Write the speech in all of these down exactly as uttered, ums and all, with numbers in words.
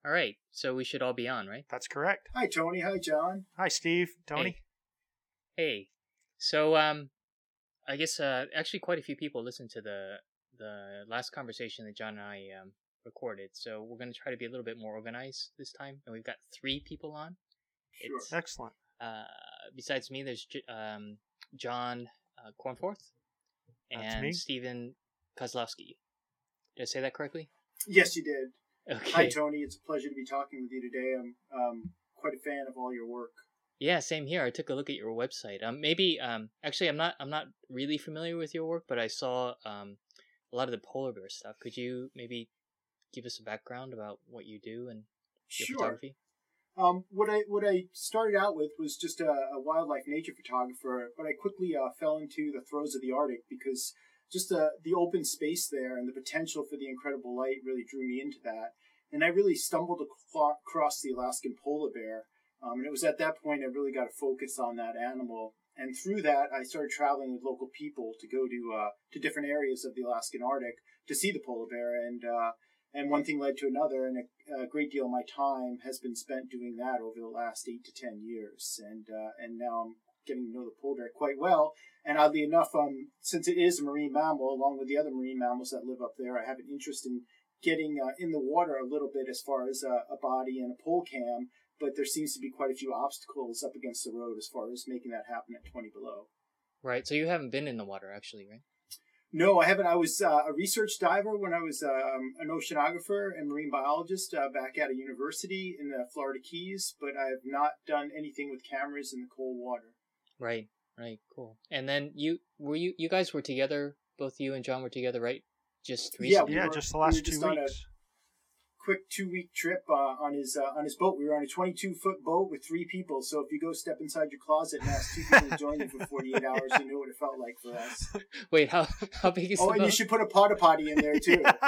All right, so we should all be on, right? That's correct. Hi, Tony. Hi, John. Hi, Steve. Tony. Hey. hey. So, um, I guess uh, actually quite a few people listened to the the last conversation that John and I um, recorded. So we're going to try to be a little bit more organized this time, and we've got three people on. Sure. It's, Excellent. Uh, besides me, there's J- um, John uh, Cornforth and Stephen Kozlowski. Did I say that correctly? Yes, you did. Okay. Hi, Tony. It's a pleasure to be talking with you today. I'm um, quite a fan of all your work. Yeah, same here. I took a look at your website. Um, maybe um, actually, I'm not I'm not really familiar with your work, but I saw um, a lot of the polar bear stuff. Could you maybe give us a background about what you do and your sure. photography? Um, what I what I started out with was just a, a wildlife nature photographer, but I quickly uh, fell into the throes of the Arctic because just the the open space there and the potential for the incredible light really drew me into that. And I really stumbled across the Alaskan polar bear. Um, and it was at that point I really got to focus on that animal. And through that, I started traveling with local people to go to uh, to different areas of the Alaskan Arctic to see the polar bear. And uh, and one thing led to another, and a, a great deal of my time has been spent doing that over the last eight to ten years. And uh, and now I'm getting to know the polar bear quite well. And oddly enough, um, since it is a marine mammal, along with the other marine mammals that live up there, I have an interest in getting uh, in the water a little bit as far as a, a body and a pole cam, but there seems to be quite a few obstacles up against the road as far as making that happen at twenty below. Right, so you haven't been in the water, actually, right? No, I haven't. I was uh, a research diver when I was um, an oceanographer and marine biologist uh, back at a university in the Florida Keys, but I have not done anything with cameras in the cold water. Right, right, cool. And then you, were you, you guys were together, both you and John were together, right? Just recently? Yeah, yeah, were, just the last we two just weeks. Quick two-week trip uh, on his uh, on his boat. We were on a twenty-two foot boat with three people. So if you go step inside your closet and ask two people to join you for forty-eight hours, you know what it felt like for us. Wait, how how big is oh, the and boat? You should put a porta potty in there too. Yeah.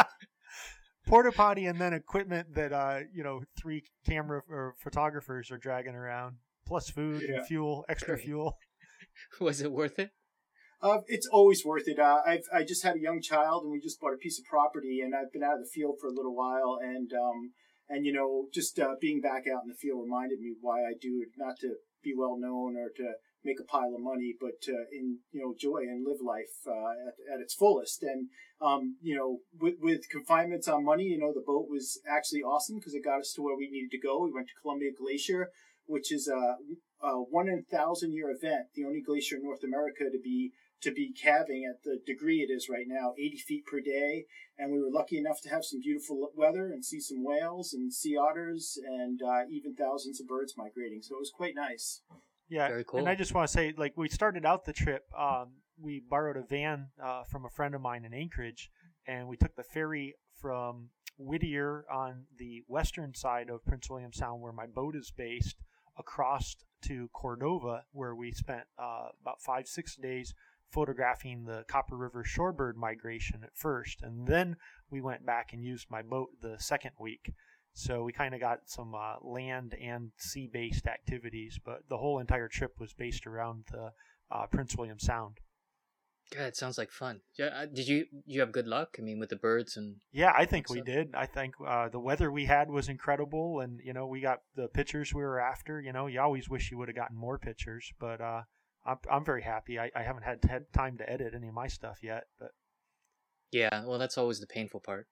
Porta potty and then equipment that uh you know three camera or photographers are dragging around, plus food yeah. and fuel, extra Great. fuel. Was it worth it? Uh, it's always worth it. Uh, I've I just had a young child, and we just bought a piece of property, and I've been out of the field for a little while, and um, and you know, just uh, being back out in the field reminded me why I do it. Not to be well known or to make a pile of money, but to in you know enjoy and live life uh, at at its fullest. And um, you know, with with confinements on money, you know, the boat was actually awesome because it got us to where we needed to go. We went to Columbia Glacier, which is a, a one in a thousand year event, the only glacier in North America to be to be calving at the degree it is right now, eighty feet per day. And we were lucky enough to have some beautiful weather and see some whales and sea otters and uh, even thousands of birds migrating. So it was quite nice. Yeah, very cool. And I just want to say, like, we started out the trip, um, we borrowed a van uh, from a friend of mine in Anchorage, and we took the ferry from Whittier on the western side of Prince William Sound, where my boat is based, across to Cordova, where we spent uh, about five, six days photographing the Copper River shorebird migration at first, and then we went back and used my boat the second week. So we kind of got some uh, land and sea-based activities, but the whole entire trip was based around the uh, Prince William Sound. God, it sounds like fun. Did you you have good luck? I mean, with the birds and yeah, I think we did. I think uh, the weather we had was incredible, and you know we got the pictures we were after. You know, you always wish you would have gotten more pictures, but uh, I'm I'm very happy. I, I haven't had, had time to edit any of my stuff yet, but yeah, well, that's always the painful part.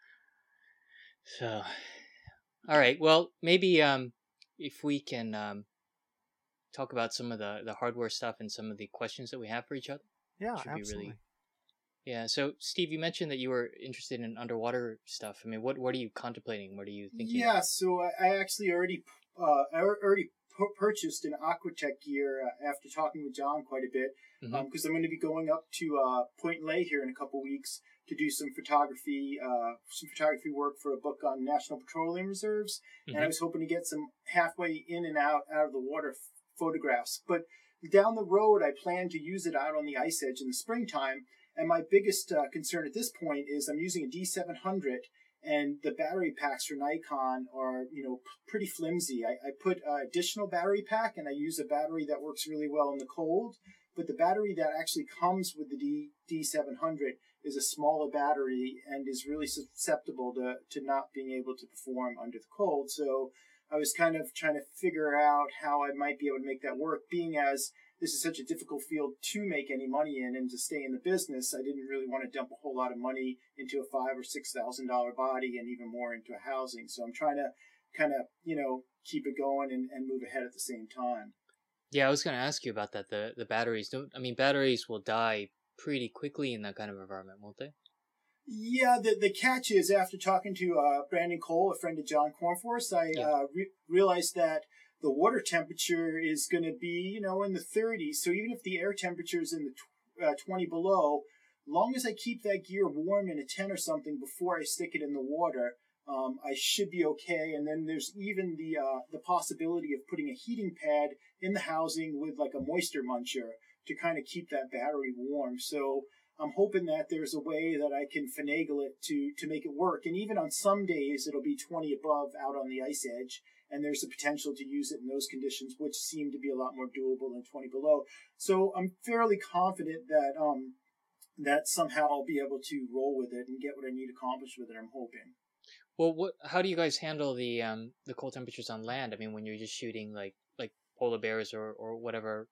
So, all right, well, maybe um, if we can um, talk about some of the, the hardware stuff and some of the questions that we have for each other. Yeah, should absolutely. Be really... Yeah, so Steve, you mentioned that you were interested in underwater stuff. I mean, what what are you contemplating? What are you thinking? Yeah, so I, I actually already uh, I already pu- purchased an Aquatech gear uh, after talking with John quite a bit because mm-hmm. um, I'm going to be going up to uh, Point Lay here in a couple weeks to do some photography, uh, some photography work for a book on national petroleum reserves, mm-hmm. and I was hoping to get some halfway in and out out of the water f- photographs, but down the road, I plan to use it out on the ice edge in the springtime. And my biggest uh, concern at this point is I'm using a D seven hundred, and the battery packs for Nikon are, you know, p- pretty flimsy. I, I put uh, additional battery pack, and I use a battery that works really well in the cold. But the battery that actually comes with the D, D700 is a smaller battery and is really susceptible to, to not being able to perform under the cold. So I was kind of trying to figure out how I might be able to make that work, being as this is such a difficult field to make any money in and to stay in the business. I didn't really want to dump a whole lot of money into a five or six thousand dollar body and even more into a housing. So I'm trying to kind of, you know, keep it going and, and move ahead at the same time. Yeah, I was going to ask you about that. The the batteries don't. I mean, batteries will die pretty quickly in that kind of environment, won't they? Yeah, the the catch is, after talking to uh, Brandon Cole, a friend of John Cornforce, I Yeah. uh, re- realized that the water temperature is going to be, you know, in the thirties. So even if the air temperature is in the tw- uh, twenty below, long as I keep that gear warm in a tent or something before I stick it in the water, um, I should be okay. And then there's even the uh, the possibility of putting a heating pad in the housing with like a moisture muncher to kind of keep that battery warm. So I'm hoping that there's a way that I can finagle it to to make it work. And even on some days, it'll be twenty above out on the ice edge, and there's the potential to use it in those conditions, which seem to be a lot more doable than twenty below. So I'm fairly confident that um that somehow I'll be able to roll with it and get what I need accomplished with it. I'm hoping. Well, what? How do you guys handle the um the cold temperatures on land? I mean, when you're just shooting like like polar bears or or whatever,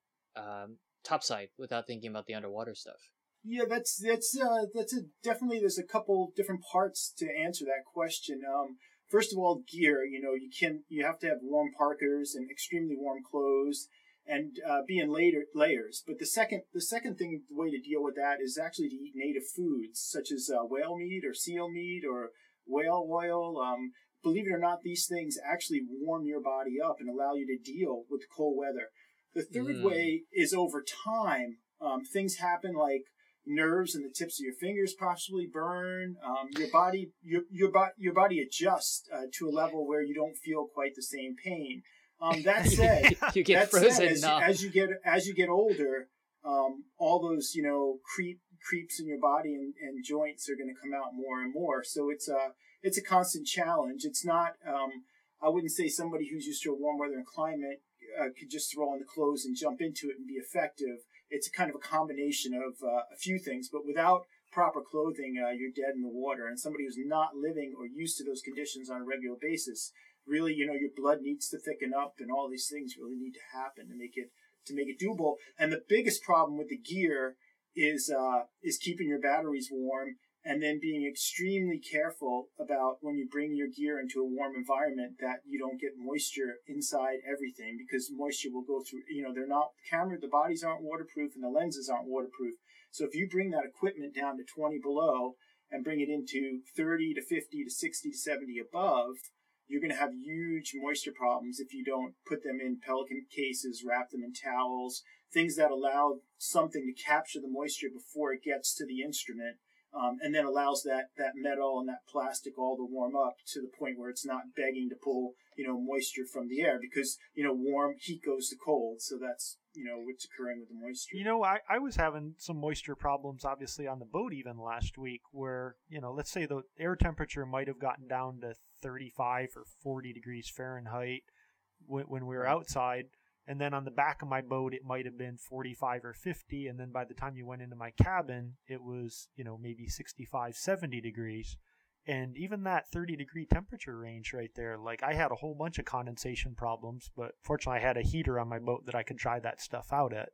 um, topside without thinking about the underwater stuff. Yeah, that's that's uh, that's a definitely. There's a couple different parts to answer that question. Um, first of all, gear. You know, you can you have to have warm parkers and extremely warm clothes, and uh, be in later layers. But the second the second thing, the way to deal with that is actually to eat native foods such as uh, whale meat or seal meat or whale oil. Um, believe it or not, these things actually warm your body up and allow you to deal with cold weather. The third Mm. way is over time. Um, things happen like nerves and the tips of your fingers possibly burn. Um, your body, your your, bo- your body adjusts uh, to a level where you don't feel quite the same pain. Um, that said, you get that frozen said, as, up. as you get as you get older, um, all those you know creep creeps in your body and, and joints are going to come out more and more. So it's a it's a constant challenge. It's not. Um, I wouldn't say somebody who's used to a warm weather and climate uh, could just throw on the clothes and jump into it and be effective. It's a kind of a combination of uh, a few things, but without proper clothing, uh, you're dead in the water. And somebody who's not living or used to those conditions on a regular basis, really, you know, your blood needs to thicken up, and all these things really need to happen to make it to make it doable. And the biggest problem with the gear is uh, is keeping your batteries warm, and then being extremely careful about when you bring your gear into a warm environment that you don't get moisture inside everything, because moisture will go through, you know, they're not, the camera, the bodies aren't waterproof and the lenses aren't waterproof. So if you bring that equipment down to twenty below and bring it into thirty to fifty to sixty to seventy above, you're going to have huge moisture problems if you don't put them in Pelican cases, wrap them in towels, things that allow something to capture the moisture before it gets to the instrument. Um, and then allows that, that metal and that plastic all to warm up to the point where it's not begging to pull, you know, moisture from the air, because, you know, warm heat goes to cold. So that's, you know, what's occurring with the moisture. You know, I, I was having some moisture problems, obviously, on the boat even last week where, you know, let's say the air temperature might have gotten down to thirty-five or forty degrees Fahrenheit when, when we were outside. And then on the back of my boat, it might have been forty-five or fifty. And then by the time you went into my cabin, it was, you know, maybe sixty-five, seventy degrees. And even that thirty degree temperature range right there, like I had a whole bunch of condensation problems, but fortunately I had a heater on my boat that I could dry that stuff out at.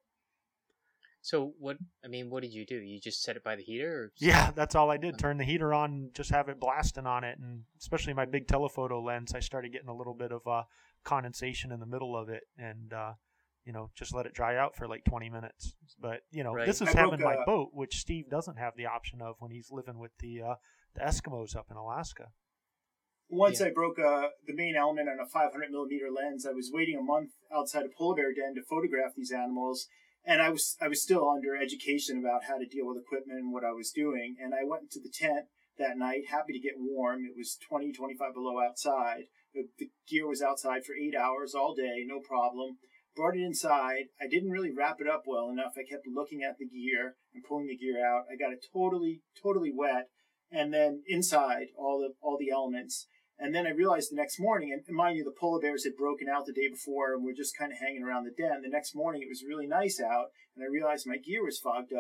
So what? I mean, what did you do? You just set it by the heater? Or Yeah, that's all I did. Turn the heater on and just have it blasting on it. And especially my big telephoto lens, I started getting a little bit of uh, condensation in the middle of it, and uh, you know, just let it dry out for like twenty minutes. But you know, Right. this is I having broke my a- boat, which Steve doesn't have the option of when he's living with the uh, the Eskimos up in Alaska. Once Yeah. I broke uh, the main element on a five hundred millimeter lens. I was waiting a month outside a polar bear den to photograph these animals, and I was I was still under education about how to deal with equipment and what I was doing. And I went into the tent that night, happy to get warm. It was twenty, twenty-five below outside. The, the gear was outside for eight hours all day, no problem. Brought it inside. I didn't really wrap it up well enough. I kept looking at the gear and pulling the gear out. I got it totally, totally wet. And then inside all the all the elements. And then I realized the next morning, and mind you, the polar bears had broken out the day before and were just kind of hanging around the den. The next morning, it was really nice out, and I realized my gear was fogged up.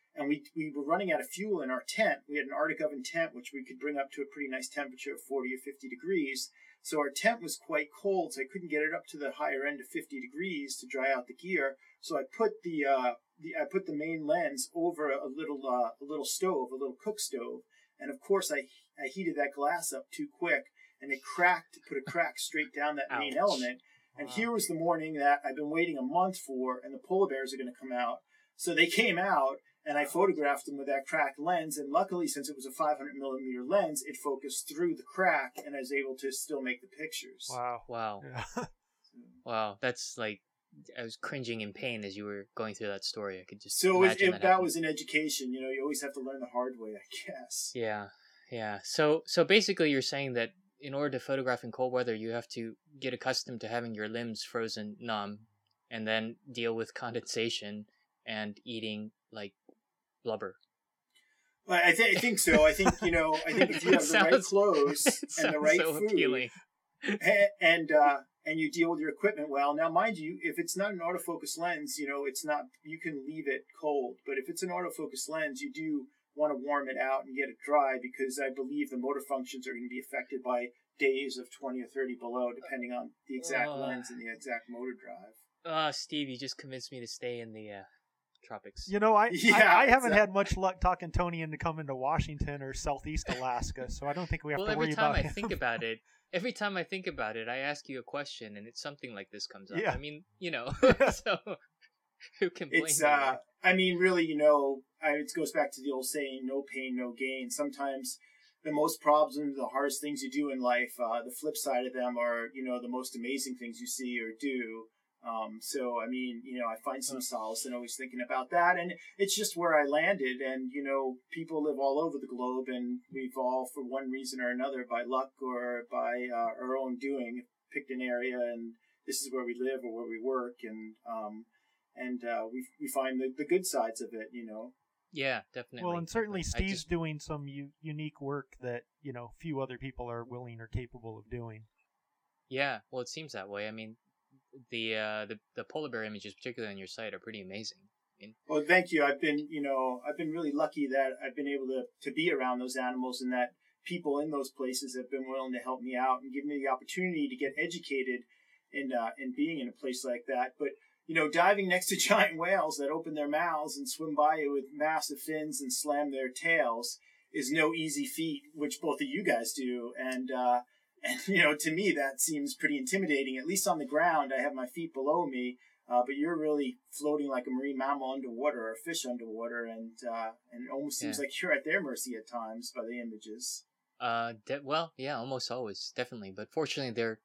and we we were running out of fuel in our tent. We had an Arctic oven tent, which we could bring up to a pretty nice temperature of forty or fifty degrees. So our tent was quite cold, so I couldn't get it up to the higher end of fifty degrees to dry out the gear. So I put the uh, the I put the main lens over a little uh, a little stove, a little cook stove, and of course I I heated that glass up too quick, and it cracked, put a crack straight down that main Ouch. element. And Wow. here was the morning that I've been waiting a month for, and the polar bears are going to come out. So they came out, and I photographed them with that cracked lens. And luckily, since it was a five hundred millimeter lens, it focused through the crack, and I was able to still make the pictures. Wow. Wow. Yeah. Wow. That's like, I was cringing in pain as you were going through that story. I could just So it was, imagine it, that. that happening. was an education. You know, you always have to learn the hard way, I guess. Yeah. Yeah. So, so basically you're saying that in order to photograph in cold weather, you have to get accustomed to having your limbs frozen numb and then deal with condensation and eating like blubber. Well, I, th- I think so. I think, you know, I think if you have the right Sounds- clothes and Sounds the right so food, appealing. and and, uh, and you deal with your equipment well. Now, mind you, if it's not an autofocus lens, you know, it's not, you can leave it cold. But if it's an autofocus lens, you do want to warm it out and get it dry, because I believe the motor functions are going to be affected by days of twenty or thirty below, depending on the exact Uh. lens and the exact motor drive. Ah, Steve, you just convinced me to stay in the uh, tropics. You know, I Yeah, I, I haven't exactly. had much luck talking Tony into coming to Washington or Southeast Alaska, so I don't think we have Well, to every worry time about I him. think about it, every time I think about it, I ask you a question, and it's something like this comes up. Yeah. I mean, you know, so who can blame It's, me, uh, right? I mean, really, you know, I, it goes back to the old saying, no pain, no gain. Sometimes the most problems, the hardest things you do in life, uh, the flip side of them are, you know, the most amazing things you see or do. Um, so, I mean, you know, I find some solace in always thinking about that. And it's just where I landed. And, you know, people live all over the globe, and we've all, for one reason or another, by luck or by uh, our own doing, picked an area, and this is where we live or where we work. And, um, and uh, we we find the, the good sides of it, you know. Yeah, definitely. Well, and certainly definitely. I Steve's just- doing some u- unique work that, you know, few other people are willing or capable of doing. Yeah, well, it seems that way. I mean, the uh, the the polar bear images, particularly on your site, are pretty amazing. I mean, Well, thank you. I've been, you know, I've been really lucky that I've been able to, to be around those animals, and that people in those places have been willing to help me out and give me the opportunity to get educated in, uh, in being in a place like that. But, you know, diving next to giant whales that open their mouths and swim by you with massive fins and slam their tails is no easy feat, which both of you guys do. And, uh, and, you know, to me, that seems pretty intimidating. At least on the ground, I have my feet below me. Uh, but you're really floating like a marine mammal underwater or a fish underwater, and uh, and it almost seems Yeah. like you're at their mercy at times by the images. uh, de- well, yeah, almost always, definitely. But fortunately, they're,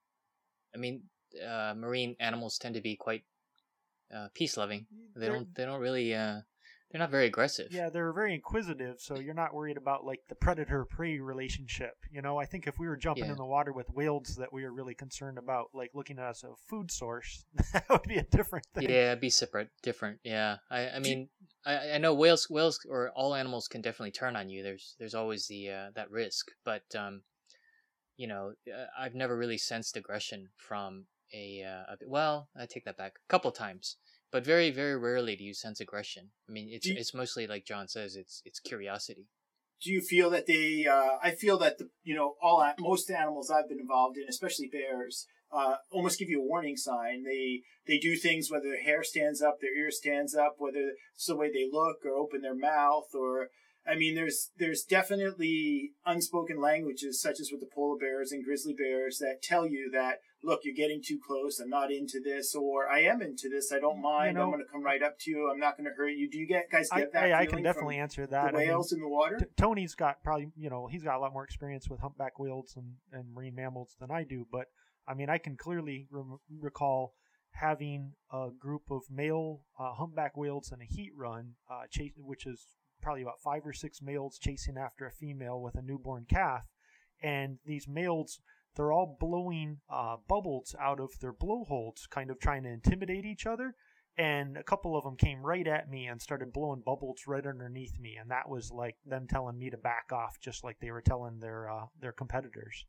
I mean, uh, marine animals tend to be quite uh, peace loving. They They're- don't, they don't really, uh, they're not very aggressive. Yeah, they're very inquisitive, so you're not worried about like the predator-prey relationship. You know, I think if we were jumping Yeah. in the water with whales that we were really concerned about, like looking at us as a food source, that would be a different thing. Yeah, it'd be separate, different. Yeah, I, I mean, I, I know whales, whales, or all animals can definitely turn on you. There's, there's always the uh, that risk, but um, you know, uh, I've never really sensed aggression from a, uh, a well, I take that back, a couple times, but very, very rarely do you sense aggression. I mean, it's, Do you- it's mostly like John says, it's, it's curiosity. Do you feel that they? Uh, I feel that the you know all a- most animals I've been involved in, especially bears, uh, almost give you a warning sign. They they do things whether their hair stands up, their ear stands up, whether it's the way they look or open their mouth, or I mean, there's there's definitely unspoken languages such as with the polar bears and grizzly bears that tell you that look, you're getting too close. I'm not into this, or I am into this. I don't mind. know, I'm going to come right up to you. I'm not going to hurt you. Do you get guys I, get that? I, I feeling can from definitely answer that. the I mean, whales in the water. T- Tony's got probably, you know, he's got a lot more experience with humpback whales and, and marine mammals than I do. But I mean, I can clearly re- recall having a group of male uh, humpback whales in a heat run, uh, chase, which is probably about five or six males chasing after a female with a newborn calf. And these males, they're all blowing uh, bubbles out of their blowholes, kind of trying to intimidate each other. And a couple of them came right at me and started blowing bubbles right underneath me, and that was like them telling me to back off, just like they were telling their uh, their competitors.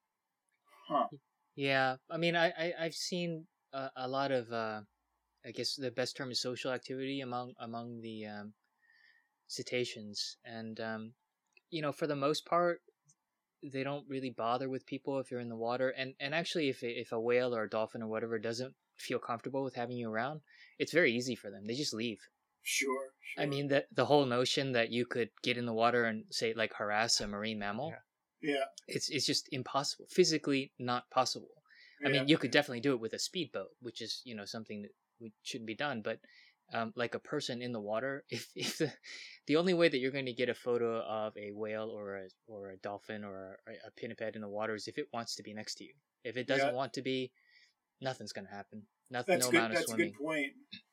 Huh. Yeah, I mean, I, I I've seen a, a lot of, uh, I guess the best term is social activity among among the um, cetaceans, and um, you know, for the most part, they don't really bother with people if you're in the water. And and actually, if if a whale or a dolphin or whatever doesn't feel comfortable with having you around, it's very easy for them. They just leave. Sure, sure. I mean, the the whole notion that you could get in the water and say like harass a marine mammal, Yeah. Yeah. it's it's just impossible, physically not possible. I mean, Yeah. you could definitely do it with a speedboat, which is, you know, something that we shouldn't be done. But um, like a person in the water, if if the the only way that you're going to get a photo of a whale or a or a dolphin or a, a pinniped in the water is if it wants to be next to you. If it doesn't Yeah. want to be, nothing's going to happen. Nothing, That's no good. amount of That's a swimming. good point.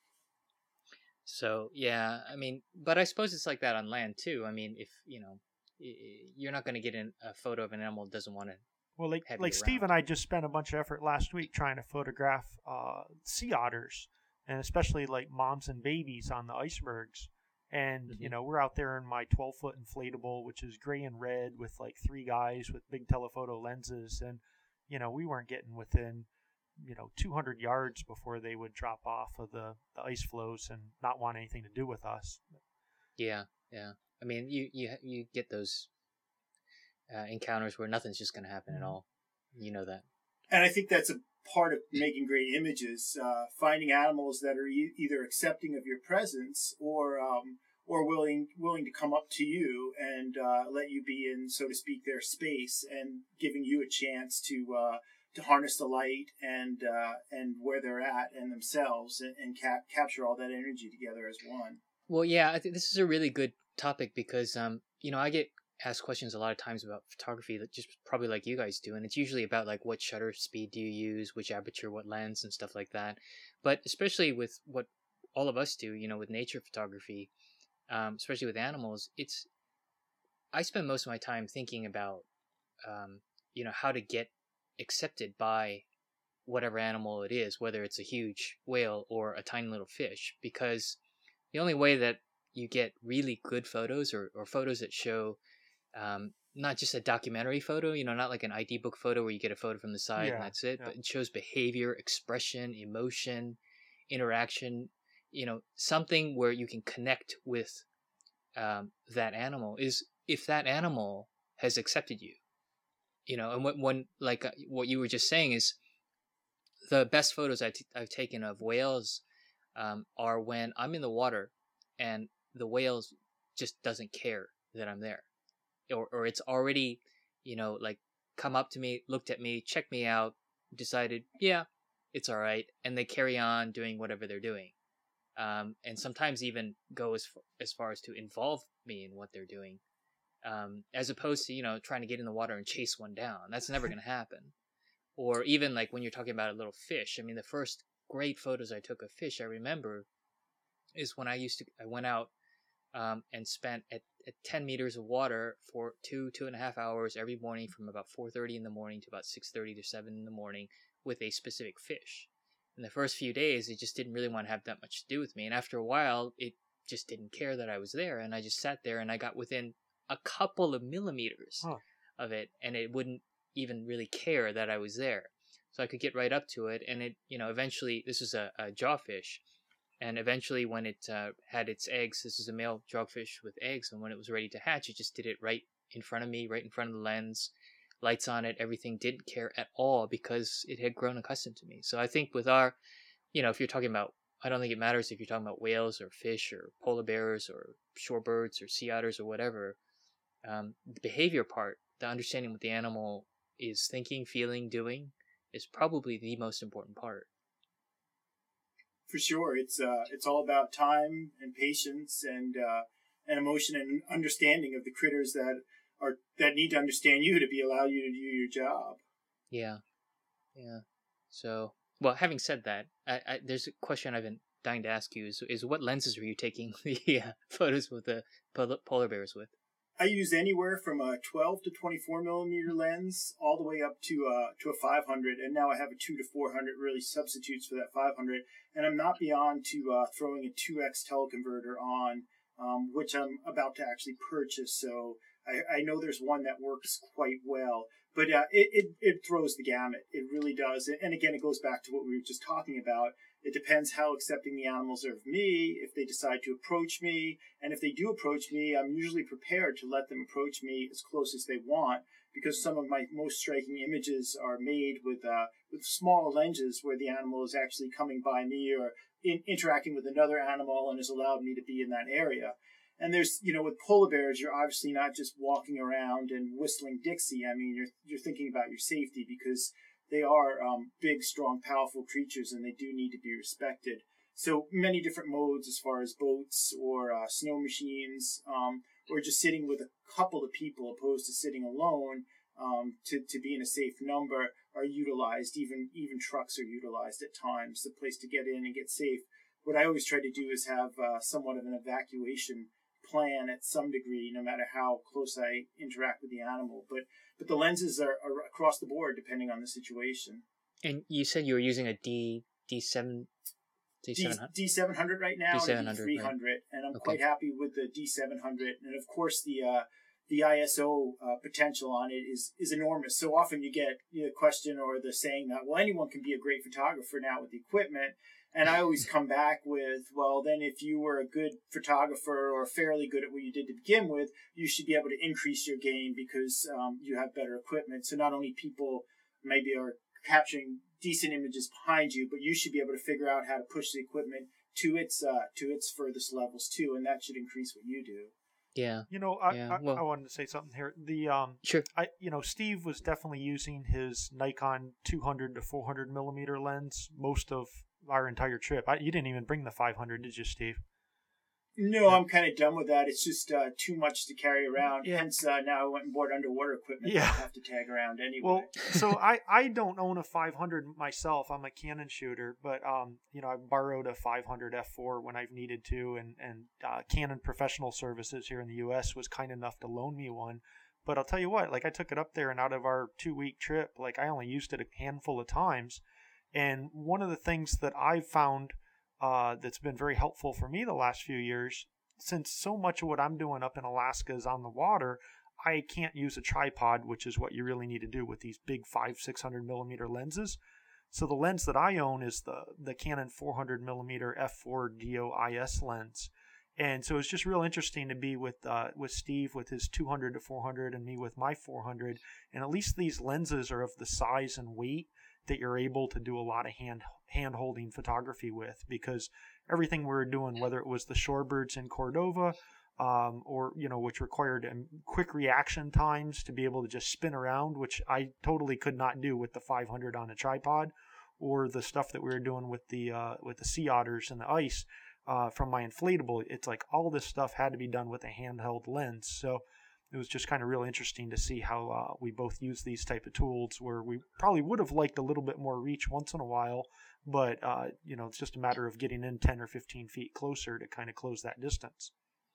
So yeah, I mean, but I suppose it's like that on land too. I mean, if you know, y- y- you're not going to get in a photo of an animal that doesn't want to. Well, like Have like you Steve around. and I just spent a bunch of effort last week trying to photograph uh, sea otters, and especially like moms and babies on the icebergs. And Mhm. you know, we're out there in my twelve foot inflatable, which is gray and red, with like three guys with big telephoto lenses, and you know, we weren't getting within you know two hundred yards before they would drop off of the, the ice floes and not want anything to do with us. Yeah, yeah. I mean, you you you get those uh, encounters where nothing's just going to happen at Mhm. all. You know that. And I think that's a part of making great images, uh, finding animals that are e- either accepting of your presence or um, or willing willing to come up to you and uh, let you be in, so to speak, their space, and giving you a chance to uh, to harness the light and uh, and where they're at and themselves, and, and cap- capture all that energy together as one. Well, yeah, I think this is a really good topic because um, you know, I get asked questions a lot of times about photography that just probably like you guys do, and it's usually about like what shutter speed do you use, which aperture, what lens, and stuff like that. But especially with what all of us do, you know, with nature photography, um, especially with animals, it's I spend most of my time thinking about um, you know, how to get accepted by whatever animal it is, whether it's a huge whale or a tiny little fish, because the only way that you get really good photos or, or photos that show um, not just a documentary photo, you know, not like an I D book photo where you get a photo from the side and Yeah, that's it, yeah. but it shows behavior, expression, emotion, interaction, you know, something where you can connect with um, that animal is if that animal has accepted you, you know, and when, when like uh, what you were just saying is the best photos I t- I've taken of whales um, are when I'm in the water and the whales just doesn't care that I'm there, or or it's already, you know, like come up to me, looked at me, checked me out, decided, yeah, it's all right, and they carry on doing whatever they're doing, um, and sometimes even go as far, as far as to involve me in what they're doing, um, as opposed to you know trying to get in the water and chase one down. That's never going to happen. Or even like when you're talking about a little fish. I mean, the first great photos I took of fish I remember is when I used to I went out um, and spent at, at ten meters of water for two two and a half hours every morning from about four thirty in the morning to about six thirty to seven in the morning with a specific fish. In the first few days, it just didn't really want to have that much to do with me, and after a while, it just didn't care that I was there, and I just sat there and I got within a couple of millimeters Huh. of it, and it wouldn't even really care that I was there. So I could get right up to it, and it, you know, eventually, this was a, a jawfish, and eventually when it uh, had its eggs, this is a male jawfish with eggs, and when it was ready to hatch, it just did it right in front of me, right in front of the lens, lights on it, everything, didn't care at all because it had grown accustomed to me. So I think with our, you know, if you're talking about, I don't think it matters if you're talking about whales or fish or polar bears or shorebirds or sea otters or whatever, um, the behavior part, the understanding what the animal is thinking, feeling, doing, is probably the most important part. For sure, it's uh, it's all about time and patience and uh, and emotion and understanding of the critters that are that need to understand you to be allow you to do your job. Yeah, yeah. So, well, having said that, I, I, there's a question I've been dying to ask you: is, is what lenses are you taking the uh, photos with the pol- polar bears with? I use anywhere from a twelve to twenty-four millimeter lens all the way up to uh, to a five hundred, and now I have a two to four hundred really substitutes for that five hundred, and I'm not beyond to uh, throwing a two X teleconverter on, um, which I'm about to actually purchase. So I, I know there's one that works quite well, but uh, it, it it throws the gamut. It really does, and again, it goes back to what we were just talking about. It depends how accepting the animals are of me, if they decide to approach me. And if they do approach me, I'm usually prepared to let them approach me as close as they want, because some of my most striking images are made with uh, with small lenses where the animal is actually coming by me or in, interacting with another animal and has allowed me to be in that area. And there's, you know, with polar bears, you're obviously not just walking around and whistling Dixie. I mean, you're you're thinking about your safety, because they are um, big, strong, powerful creatures, and they do need to be respected. So many different modes as far as boats or uh, snow machines, um, or just sitting with a couple of people opposed to sitting alone um, to, to be in a safe number are utilized. Even even trucks are utilized at times, the place to get in and get safe. What I always try to do is have uh, somewhat of an evacuation plan at some degree, no matter how close I interact with the animal. But but the lenses are, are across the board depending on the situation. And you said you were using a D D seven D seven hundred D seven hundred right now, D seven hundred, and a D three hundred, right. And I'm Okay. quite happy with the D seven hundred. And of course, the uh, the I S O uh, potential on it is is enormous. So often you get you know, the question or the saying that, well, anyone can be a great photographer now with the equipment. And I always come back with, well, then if you were a good photographer or fairly good at what you did to begin with, you should be able to increase your game because um, you have better equipment. So not only people maybe are capturing decent images behind you, but you should be able to figure out how to push the equipment to its uh, to its furthest levels too, and that should increase what you do. Yeah. You know, I, Yeah, I, well- I wanted to say something here. The um, Sure. I you know, Steve was definitely using his Nikon two hundred to four hundred millimeter lens most of our entire trip. I, you didn't even bring the five hundred, did you, Steve? No, I'm kind of done with that. It's just uh, too much to carry around. Yeah. Hence, uh, now I went and bought underwater equipment Yeah. that I have to tag around anyway. Well, so I, I don't own a five hundred myself. I'm a Canon shooter, but um, you know, I've borrowed a five hundred f four when I've needed to, and and uh, Canon Professional Services here in the U S was kind enough to loan me one. But I'll tell you what, like I took it up there, and out of our two week trip, like I only used it a handful of times. And one of the things that I've found uh, that's been very helpful for me the last few years, since so much of what I'm doing up in Alaska is on the water, I can't use a tripod, which is what you really need to do with these big five, six hundred millimeter lenses. So the lens that I own is the the Canon four hundred millimeter f four D O I S lens, and so it's just real interesting to be with uh, with Steve with his two hundred to four hundred and me with my four hundred, and at least these lenses are of the size and weight that you're able to do a lot of hand hand holding photography with, because everything we were doing, whether it was the shorebirds in Cordova, um, or you know, which required um, quick reaction times to be able to just spin around, which I totally could not do with the five hundred on a tripod, or the stuff that we were doing with the uh, with the sea otters and the ice uh, from my inflatable. It's like all this stuff had to be done with a handheld lens. So it was just kind of real interesting to see how uh, we both use these type of tools, where we probably would have liked a little bit more reach once in a while, but uh, you know, it's just a matter of getting in ten or fifteen feet closer to kind of close that distance.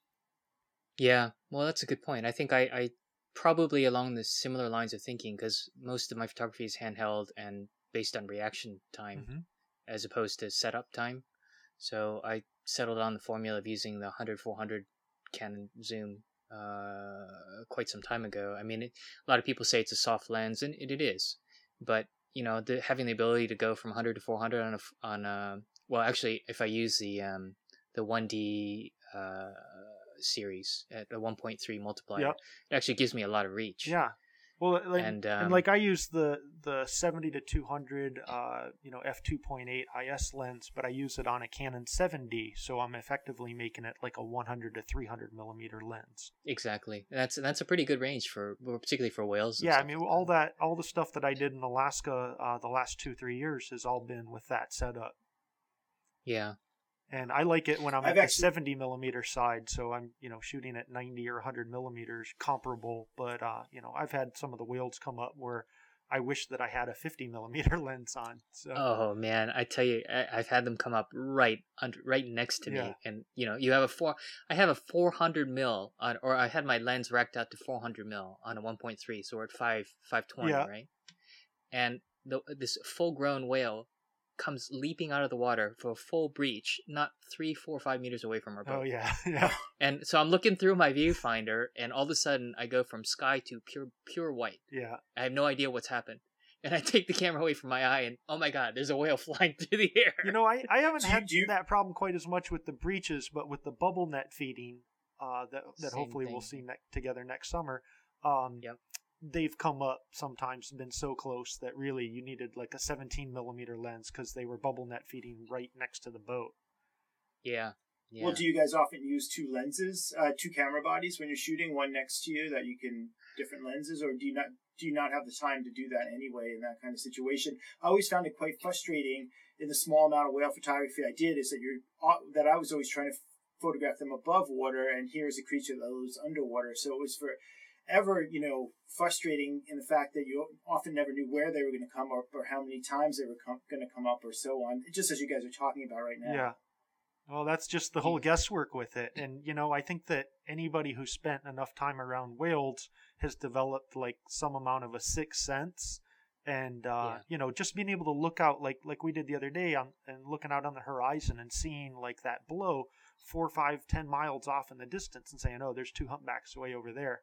Yeah, well, that's a good point. I think I, I probably along the similar lines of thinking, because most of my photography is handheld and based on reaction time Mm-hmm. as opposed to setup time. So I settled on the formula of using the one hundred four hundred Canon zoom uh, quite some time ago. I mean, it, a lot of people say it's a soft lens, and it, it is. But you know, the, having the ability to go from one hundred to four hundred on a f- on a well, actually, if I use the um, the one D uh, series at a one point three multiplier, Yep. it actually gives me a lot of reach. Yeah. Well, like, And, and, um, like I use the the seventy to two hundred, uh, you know, f two point eight I S lens, but I use it on a Canon seven D, so I'm effectively making it like a one hundred to three hundred millimeter lens. Exactly. That's that's a pretty good range for, well, particularly for whales. and Yeah, I stuff mean, like all that, all the stuff that I did in Alaska uh, the last two three years has all been with that setup. Yeah. And I like it when I'm I've at the actually- seventy millimeter side, so I'm, you know, shooting at ninety or one hundred millimeters, comparable. But, uh, you know, I've had some of the whales come up where I wish that I had a fifty millimeter lens on. So Oh man, I tell you, I, I've had them come up right under, right next to Yeah. me, and you know, you have a four. I have a four hundred mil on, or I had my lens racked out to four hundred mil on a one point three, so we're at five five twenty, Yeah. right? And the this full grown whale comes leaping out of the water for a full breach, not three, four, five meters away from our boat. Oh yeah, yeah, And so I'm looking through my viewfinder, and all of a sudden I go from sky to pure pure white. yeah. I have no idea what's happened. and I take the camera away from my eye, and oh my god, there's a whale flying through the air. You know, I, I haven't Do you- had do you- that problem quite as much with the breaches, but with the bubble net feeding uh, that that Same hopefully we'll thing. see ne- together next summer. Um, Yep. They've come up sometimes, been so close that really you needed like a seventeen millimeter lens because they were bubble net feeding right next to the boat. Yeah. Yeah. Well, do you guys often use two lenses, uh, two camera bodies when you're shooting, one next to you that you can different lenses, or do you not do you not have the time to do that anyway in that kind of situation? I always found it quite frustrating in the small amount of whale photography I did is that you're that I was always trying to photograph them above water, and here's a creature that lives underwater. So it was forever, you know, frustrating in the fact that you often never knew where they were going to come up or how many times they were com- going to come up or so on. Just as you guys are talking about right now. Yeah. Well, that's just the whole guesswork with it. And, you know, I think that anybody who spent enough time around whales has developed like some amount of a sixth sense. And, uh, Yeah. you know, just being able to look out like, like we did the other day on, and looking out on the horizon and seeing like that below four, five, ten miles off in the distance and saying, oh, there's two humpbacks way over there.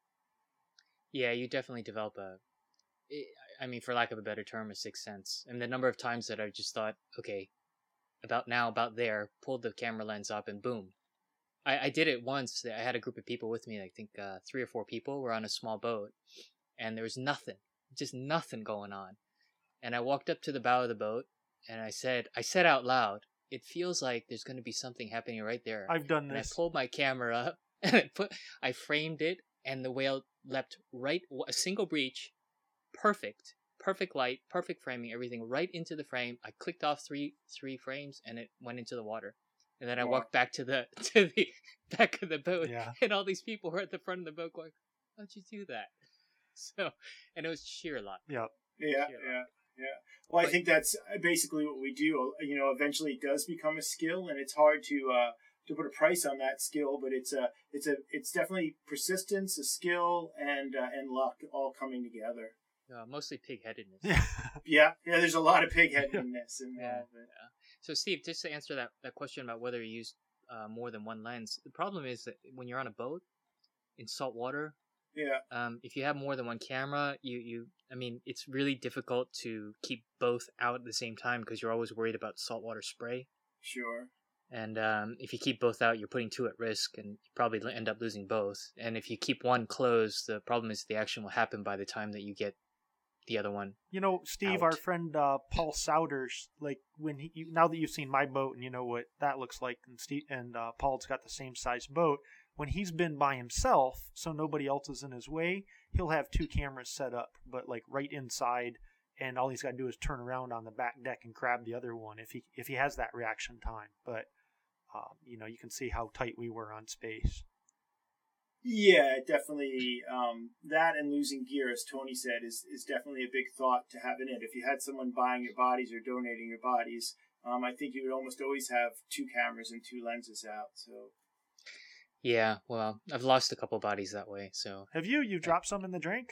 Yeah, you definitely develop a, I mean, for lack of a better term, a sixth sense. And the number of times that I just thought, okay, about now, about there, pulled the camera lens up, and boom. I, I did it once. I had a group of people with me, I think uh, three or four people were on a small boat, and there was nothing, just nothing going on. And I walked up to the bow of the boat, and I said, I said out loud, it feels like there's going to be something happening right there. I've done And I this. pulled my camera up, and I put, I framed it, and the whale leapt right, a single breach, perfect, perfect light, perfect framing, everything right into the frame. I clicked off three three frames, and it went into the water. And then I Wow. walked back to the to the back of the boat, Yeah. and all these people were at the front of the boat going, "How'd you do that?" So, and it was sheer luck. Yeah. Yeah, Yeah. yeah, yeah. Well, I But- think that's basically what we do. You know, eventually it does become a skill, and it's hard to uh, to put a price on that skill. But it's a, it's a, it's definitely persistence, a skill, and uh, and luck all coming together. Uh, mostly pig-headedness. Yeah. Yeah, yeah. There's a lot of pigheadedness in Yeah. that. but- So, Steve, just to answer that, that question about whether you use uh, more than one lens, the problem is that when you're on a boat in salt water, Yeah, um, if you have more than one camera, you, you, I mean, it's really difficult to keep both out at the same time because you're always worried about saltwater spray. sure. And um, if you keep both out, you're putting two at risk, and you probably end up losing both. And if you keep one closed, the problem is the action will happen by the time that you get the other one. You know, Steve, Out. our friend uh, Paul Souders, like when he, you, now that you've seen my boat and you know what that looks like, and Steve and uh, Paul's got the same size boat. When he's been by himself, so nobody else is in his way, he'll have two cameras set up, but like right inside, and all he's got to do is turn around on the back deck and grab the other one if he if he has that reaction time. But um, you know, you can see how tight we were on space. Yeah, definitely. Um, that and losing gear, as Tony said, is, is definitely a big thought to have in it. If you had someone buying your bodies or donating your bodies, um, I think you would almost always have two cameras and two lenses out. So Yeah, well, I've lost a couple bodies that way, so Have you? You dropped some in the drink?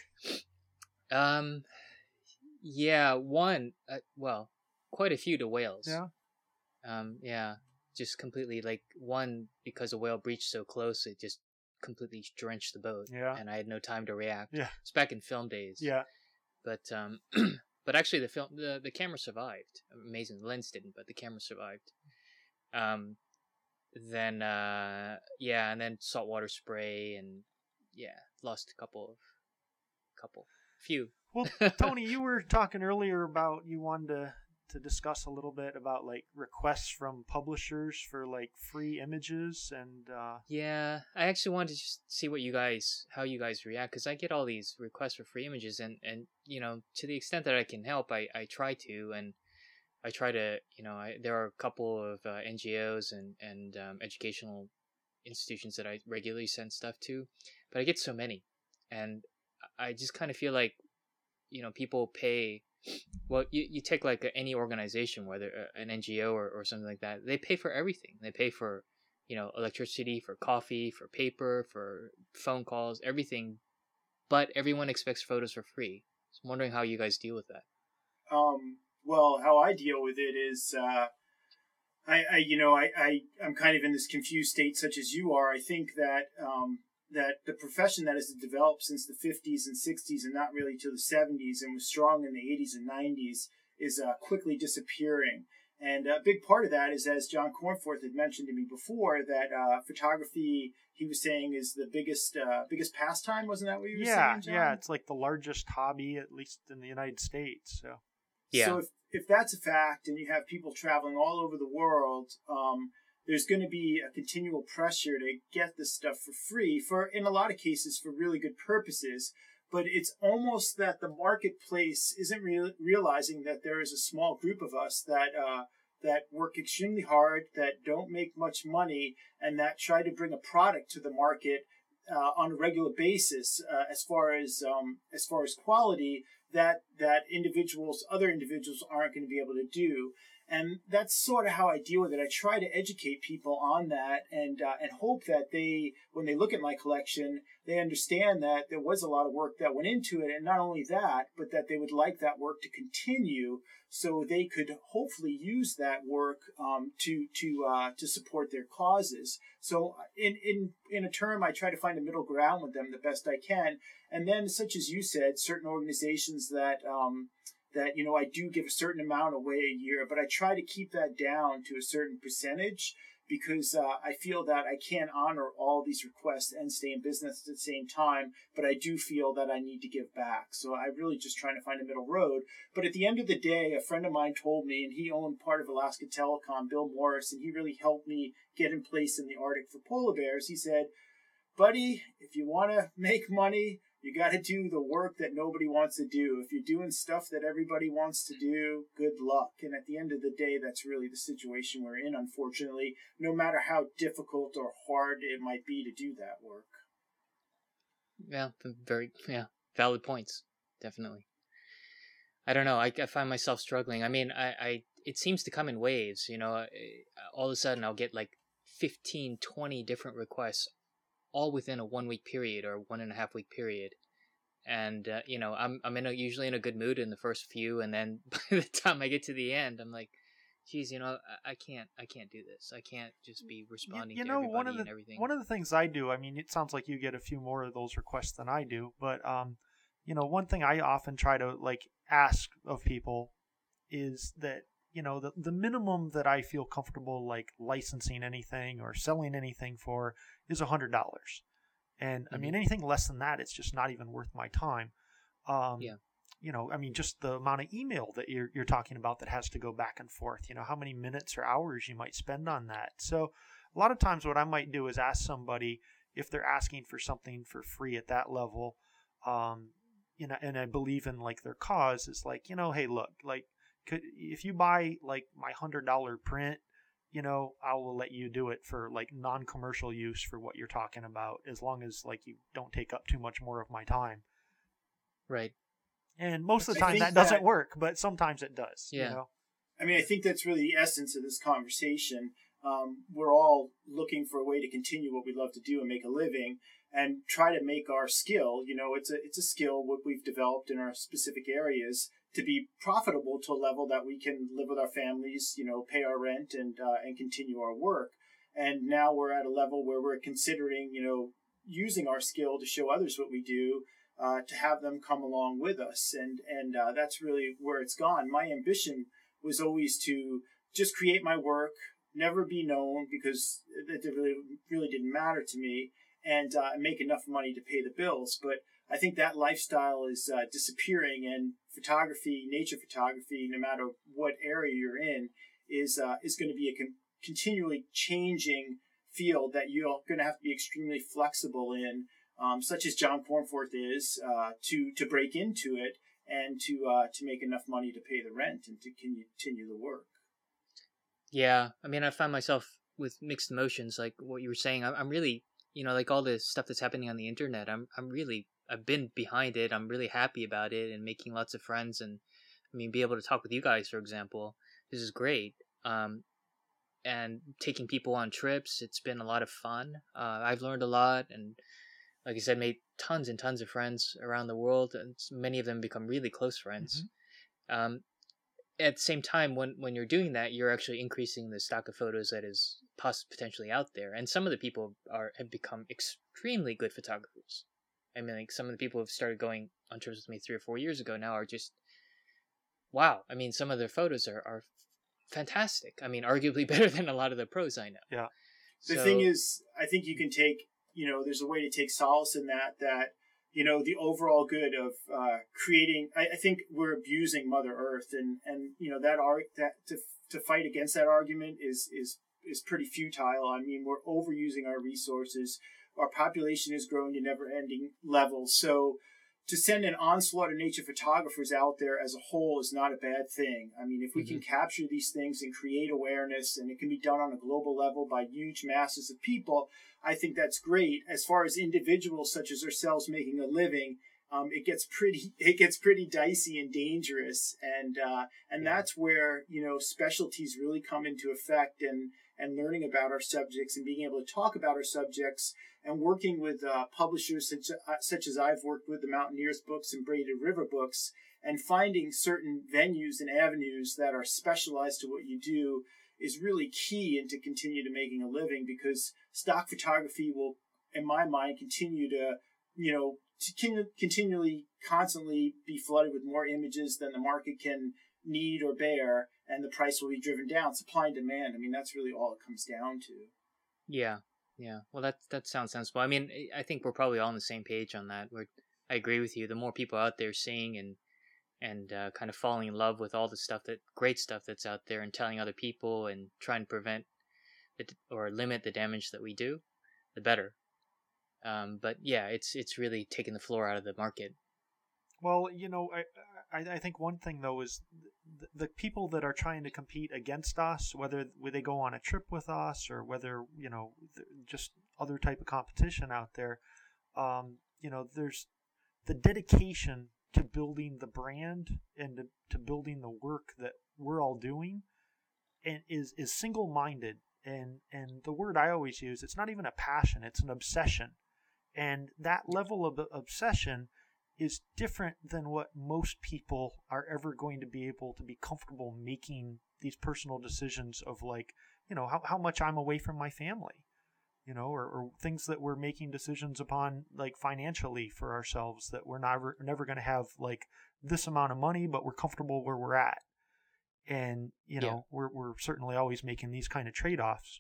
um, yeah, one, uh, well, quite a few to whales. Yeah. Um, yeah, just completely like one because a whale breached so close, it just completely drenched the boat. Yeah. and I had no time to react. Yeah. It's back in film days. Yeah. but um, but actually the film the the camera survived. Amazing, the lens didn't, but the camera survived. Um, then uh, yeah, and then saltwater spray, and yeah, lost a couple of couple few. Well, Tony, you were talking earlier about you wanted to, to discuss a little bit about like requests from publishers for like free images and uh, Yeah, I actually wanted to just see what you guys, how you guys react, because I get all these requests for free images, and, and you know, to the extent that I can help, I, I try to, and I try to, you know, I, there are a couple of uh, N G Os and and um, educational institutions that I regularly send stuff to, but I get so many, and I just kind of feel like, you know, people pay. Well, you, you take like any organization, whether uh, an N G O or, or something like that, they pay for everything. They pay for, you know, electricity, for coffee, for paper, for phone calls, everything. But everyone expects photos for free. So I'm wondering how you guys deal with that. Um, well, how I deal with it is, uh, I, I, you know, I, I, I'm kind of in this confused state, such as you are. I think that um, that the profession that has developed since the fifties and sixties and not really till the seventies and was strong in the eighties and nineties is uh, quickly disappearing. And a big part of that is, as John Cornforth had mentioned to me before, that uh, photography, he was saying, is the biggest uh, biggest pastime. Wasn't that what you were yeah, saying, John? Yeah, it's like the largest hobby, at least in the United States. So, yeah. So if, if that's a fact and you have people traveling all over the world, um, there's going to be a continual pressure to get this stuff for free, for in a lot of cases for really good purposes. But it's almost that the marketplace isn't re- realizing that there is a small group of us that uh, that work extremely hard, that don't make much money, and that try to bring a product to the market uh, on a regular basis. Uh, as far as um, as far as quality, that that individuals, other individuals, aren't going to be able to do. And that's sort of how I deal with it. I try to educate people on that, and uh, and hope that they, when they look at my collection, they understand that there was a lot of work that went into it, and not only that, but that they would like that work to continue, so they could hopefully use that work um, to to uh, to support their causes. So in in in a term, I try to find a middle ground with them the best I can, and then, such as you said, certain organizations that. Um, that, you know, I do give a certain amount away a year, but I try to keep that down to a certain percentage because uh, I feel that I can't honor all these requests and stay in business at the same time, but I do feel that I need to give back. So I really just trying to find a middle road. But at the end of the day, a friend of mine told me, and he owned part of Alaska Telecom, Bill Morris, and he really helped me get in place in the Arctic for polar bears. He said, buddy, if you want to make money, you got to do the work that nobody wants to do. If you're doing stuff that everybody wants to do, good luck. And at the end of the day, that's really the situation we're in, unfortunately, no matter how difficult or hard it might be to do that work. Yeah, very, yeah, valid points. Definitely. I don't know. I, I find myself struggling. I mean, I, I, it seems to come in waves, you know, all of a sudden I'll get like fifteen, twenty different requests all within a one week period or one and a half week period. And, uh, you know, I'm, I'm in a, usually in a good mood in the first few. And then by the time I get to the end, I'm like, geez, you know, I, I can't, I can't do this. I can't just be responding you, you to know, everybody one of the, and everything. One of the things I do, I mean, it sounds like you get a few more of those requests than I do, but, um, you know, one thing I often try to like ask of people is that, you know, the, the minimum that I feel comfortable like licensing anything or selling anything for is a hundred dollars. And mm-hmm. I mean, anything less than that, it's just not even worth my time. Um, yeah. You know, I mean, just the amount of email that you're, you're talking about that has to go back and forth, you know, how many minutes or hours you might spend on that. So a lot of times what I might do is ask somebody if they're asking for something for free at that level, um, you know, and I believe in like their cause is like, you know, hey, look, like, could, if you buy like my hundred dollar print, you know, I will let you do it for like non-commercial use for what you're talking about, as long as like you don't take up too much more of my time. Right. And most of the I time that that, doesn't work, but sometimes it does. Yeah. You know? I mean, I think that's really the essence of this conversation. Um, we're all looking for a way to continue what we love to do and make a living, and try to make our skill, you know, it's a it's a skill what we've developed in our specific areas to be profitable to a level that we can live with our families, you know, pay our rent and uh, and continue our work. And now we're at a level where we're considering, you know, using our skill to show others what we do, uh, to have them come along with us. And and uh, that's really where it's gone. My ambition was always to just create my work, never be known, because it really, really didn't matter to me, and uh, make enough money to pay the bills. But I think that lifestyle is uh, disappearing, and photography, nature photography, no matter what area you're in, is uh, is going to be a con- continually changing field that you're going to have to be extremely flexible in, um, such as John Cornforth is, uh, to to break into it and to uh, to make enough money to pay the rent and to continue the work. Yeah, I mean, I find myself with mixed emotions, like what you were saying. I'm, I'm really, you know, like all the stuff that's happening on the internet. I'm, I'm really, I've been behind it. I'm really happy about it and making lots of friends. And I mean, be able to talk with you guys, for example, this is great. Um, and taking people on trips, it's been a lot of fun. Uh, I've learned a lot, and like I said, made tons and tons of friends around the world, and many of them become really close friends. Mm-hmm. Um, at the same time, when, when you're doing that, you're actually increasing the stock of photos that is poss- potentially out there. And some of the people are have become extremely good photographers. I mean, like some of the people who have started going on trips with me three or four years ago now are just, wow. I mean, some of their photos are, are fantastic. I mean, arguably better than a lot of the pros I know. Yeah. The So, thing is, I think you can take, you know, there's a way to take solace in that, that, you know, the overall good of uh, creating, I, I think we're abusing Mother Earth, and, and you know, that art, that to to fight against that argument is, is, is pretty futile. I mean, we're overusing our resources. Our population is growing to never-ending levels. So to send an onslaught of nature photographers out there as a whole is not a bad thing. I mean, if we mm-hmm. can capture these things and create awareness, and it can be done on a global level by huge masses of people, I think that's great. As far as individuals such as ourselves making a living, um, it gets pretty it gets pretty dicey and dangerous, and uh, and yeah. that's where, you know, specialties really come into effect, and and learning about our subjects and being able to talk about our subjects, and working with uh, publishers such, uh, such as I've worked with, the Mountaineers Books and Braided River Books, and finding certain venues and avenues that are specialized to what you do is really key into continue to making a living, because stock photography will, in my mind, continue to, you know, to continually, constantly be flooded with more images than the market can need or bear, and the price will be driven down. Supply and demand. I mean, that's really all it comes down to. Yeah, yeah. Well, that that sounds sensible. I mean, I think we're probably all on the same page on that. We're, I agree with you. The more people out there seeing and and uh, kind of falling in love with all the stuff that great stuff that's out there, and telling other people and trying to prevent it or limit the damage that we do, the better. Um, but yeah, it's it's really taking the floor out of the market. Well, you know, I I, I think one thing though is the, the people that are trying to compete against us, whether whether they go on a trip with us or whether, you know, just other type of competition out there, um, you know, there's the dedication to building the brand and to, to building the work that we're all doing, and is is single-minded. And and the word I always use, it's not even a passion, it's an obsession. And that level of obsession is different than what most people are ever going to be able to be comfortable making these personal decisions of, like, you know, how, how much I'm away from my family, you know, or, or things that we're making decisions upon, like financially for ourselves, that we're never, never going to have like this amount of money, but we're comfortable where we're at. And, you know, yeah. we're, we're certainly always making these kind of trade-offs.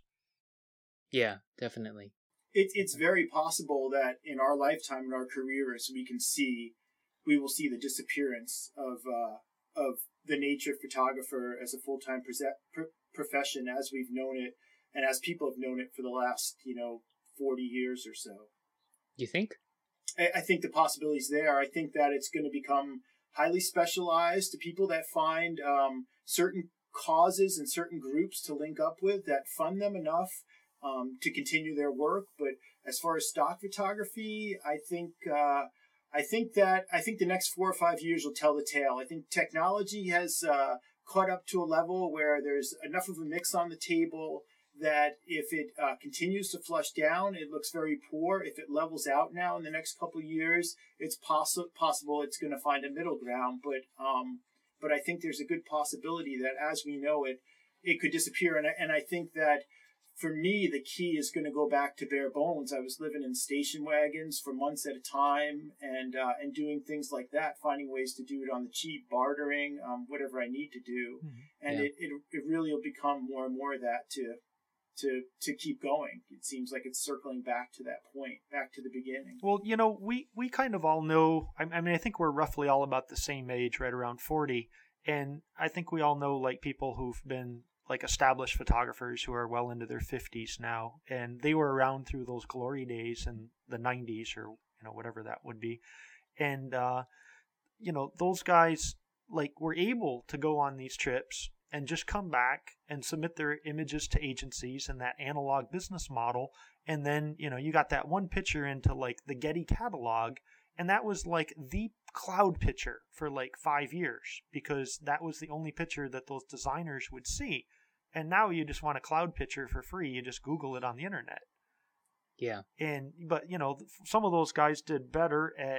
Yeah, definitely. It, it's very possible that in our lifetime, in our careers, we can see, we will see the disappearance of uh, of the nature photographer as a full-time pre- profession as we've known it, and as people have known it for the last, you know, forty years or so. You think? I, I think the possibility's there. I think that it's going to become highly specialized to people that find um, certain causes and certain groups to link up with that fund them enough Um, to continue their work. But as far as stock photography, I think uh, I think that I think the next four or five years will tell the tale. I think technology has uh, caught up to a level where there's enough of a mix on the table that if it uh, continues to flush down, it looks very poor. If it levels out now in the next couple of years, it's possi- possible it's going to find a middle ground. But um, but I think there's a good possibility that as we know it, it could disappear. And I, and I think that for me, the key is going to go back to bare bones. I was living in station wagons for months at a time, and uh, and doing things like that, finding ways to do it on the cheap, bartering, um, whatever I need to do. Mm-hmm. And yeah. it, it it really will become more and more of that to to to keep going. It seems like it's circling back to that point, back to the beginning. Well, you know, we, we kind of all know, I, I mean, I think we're roughly all about the same age, right around forty. And I think we all know, like, people who've been like established photographers who are well into their fifties now, and they were around through those glory days in the nineties, or, you know, whatever that would be. And, uh, you know, those guys, like, were able to go on these trips and just come back and submit their images to agencies in that analog business model. And then, you know, you got that one picture into like the Getty catalog, and that was like the cloud picture for like five years because that was the only picture that those designers would see. And now you just want a cloud picture for free. You just Google it on the internet. Yeah. And, but, you know, some of those guys did better at,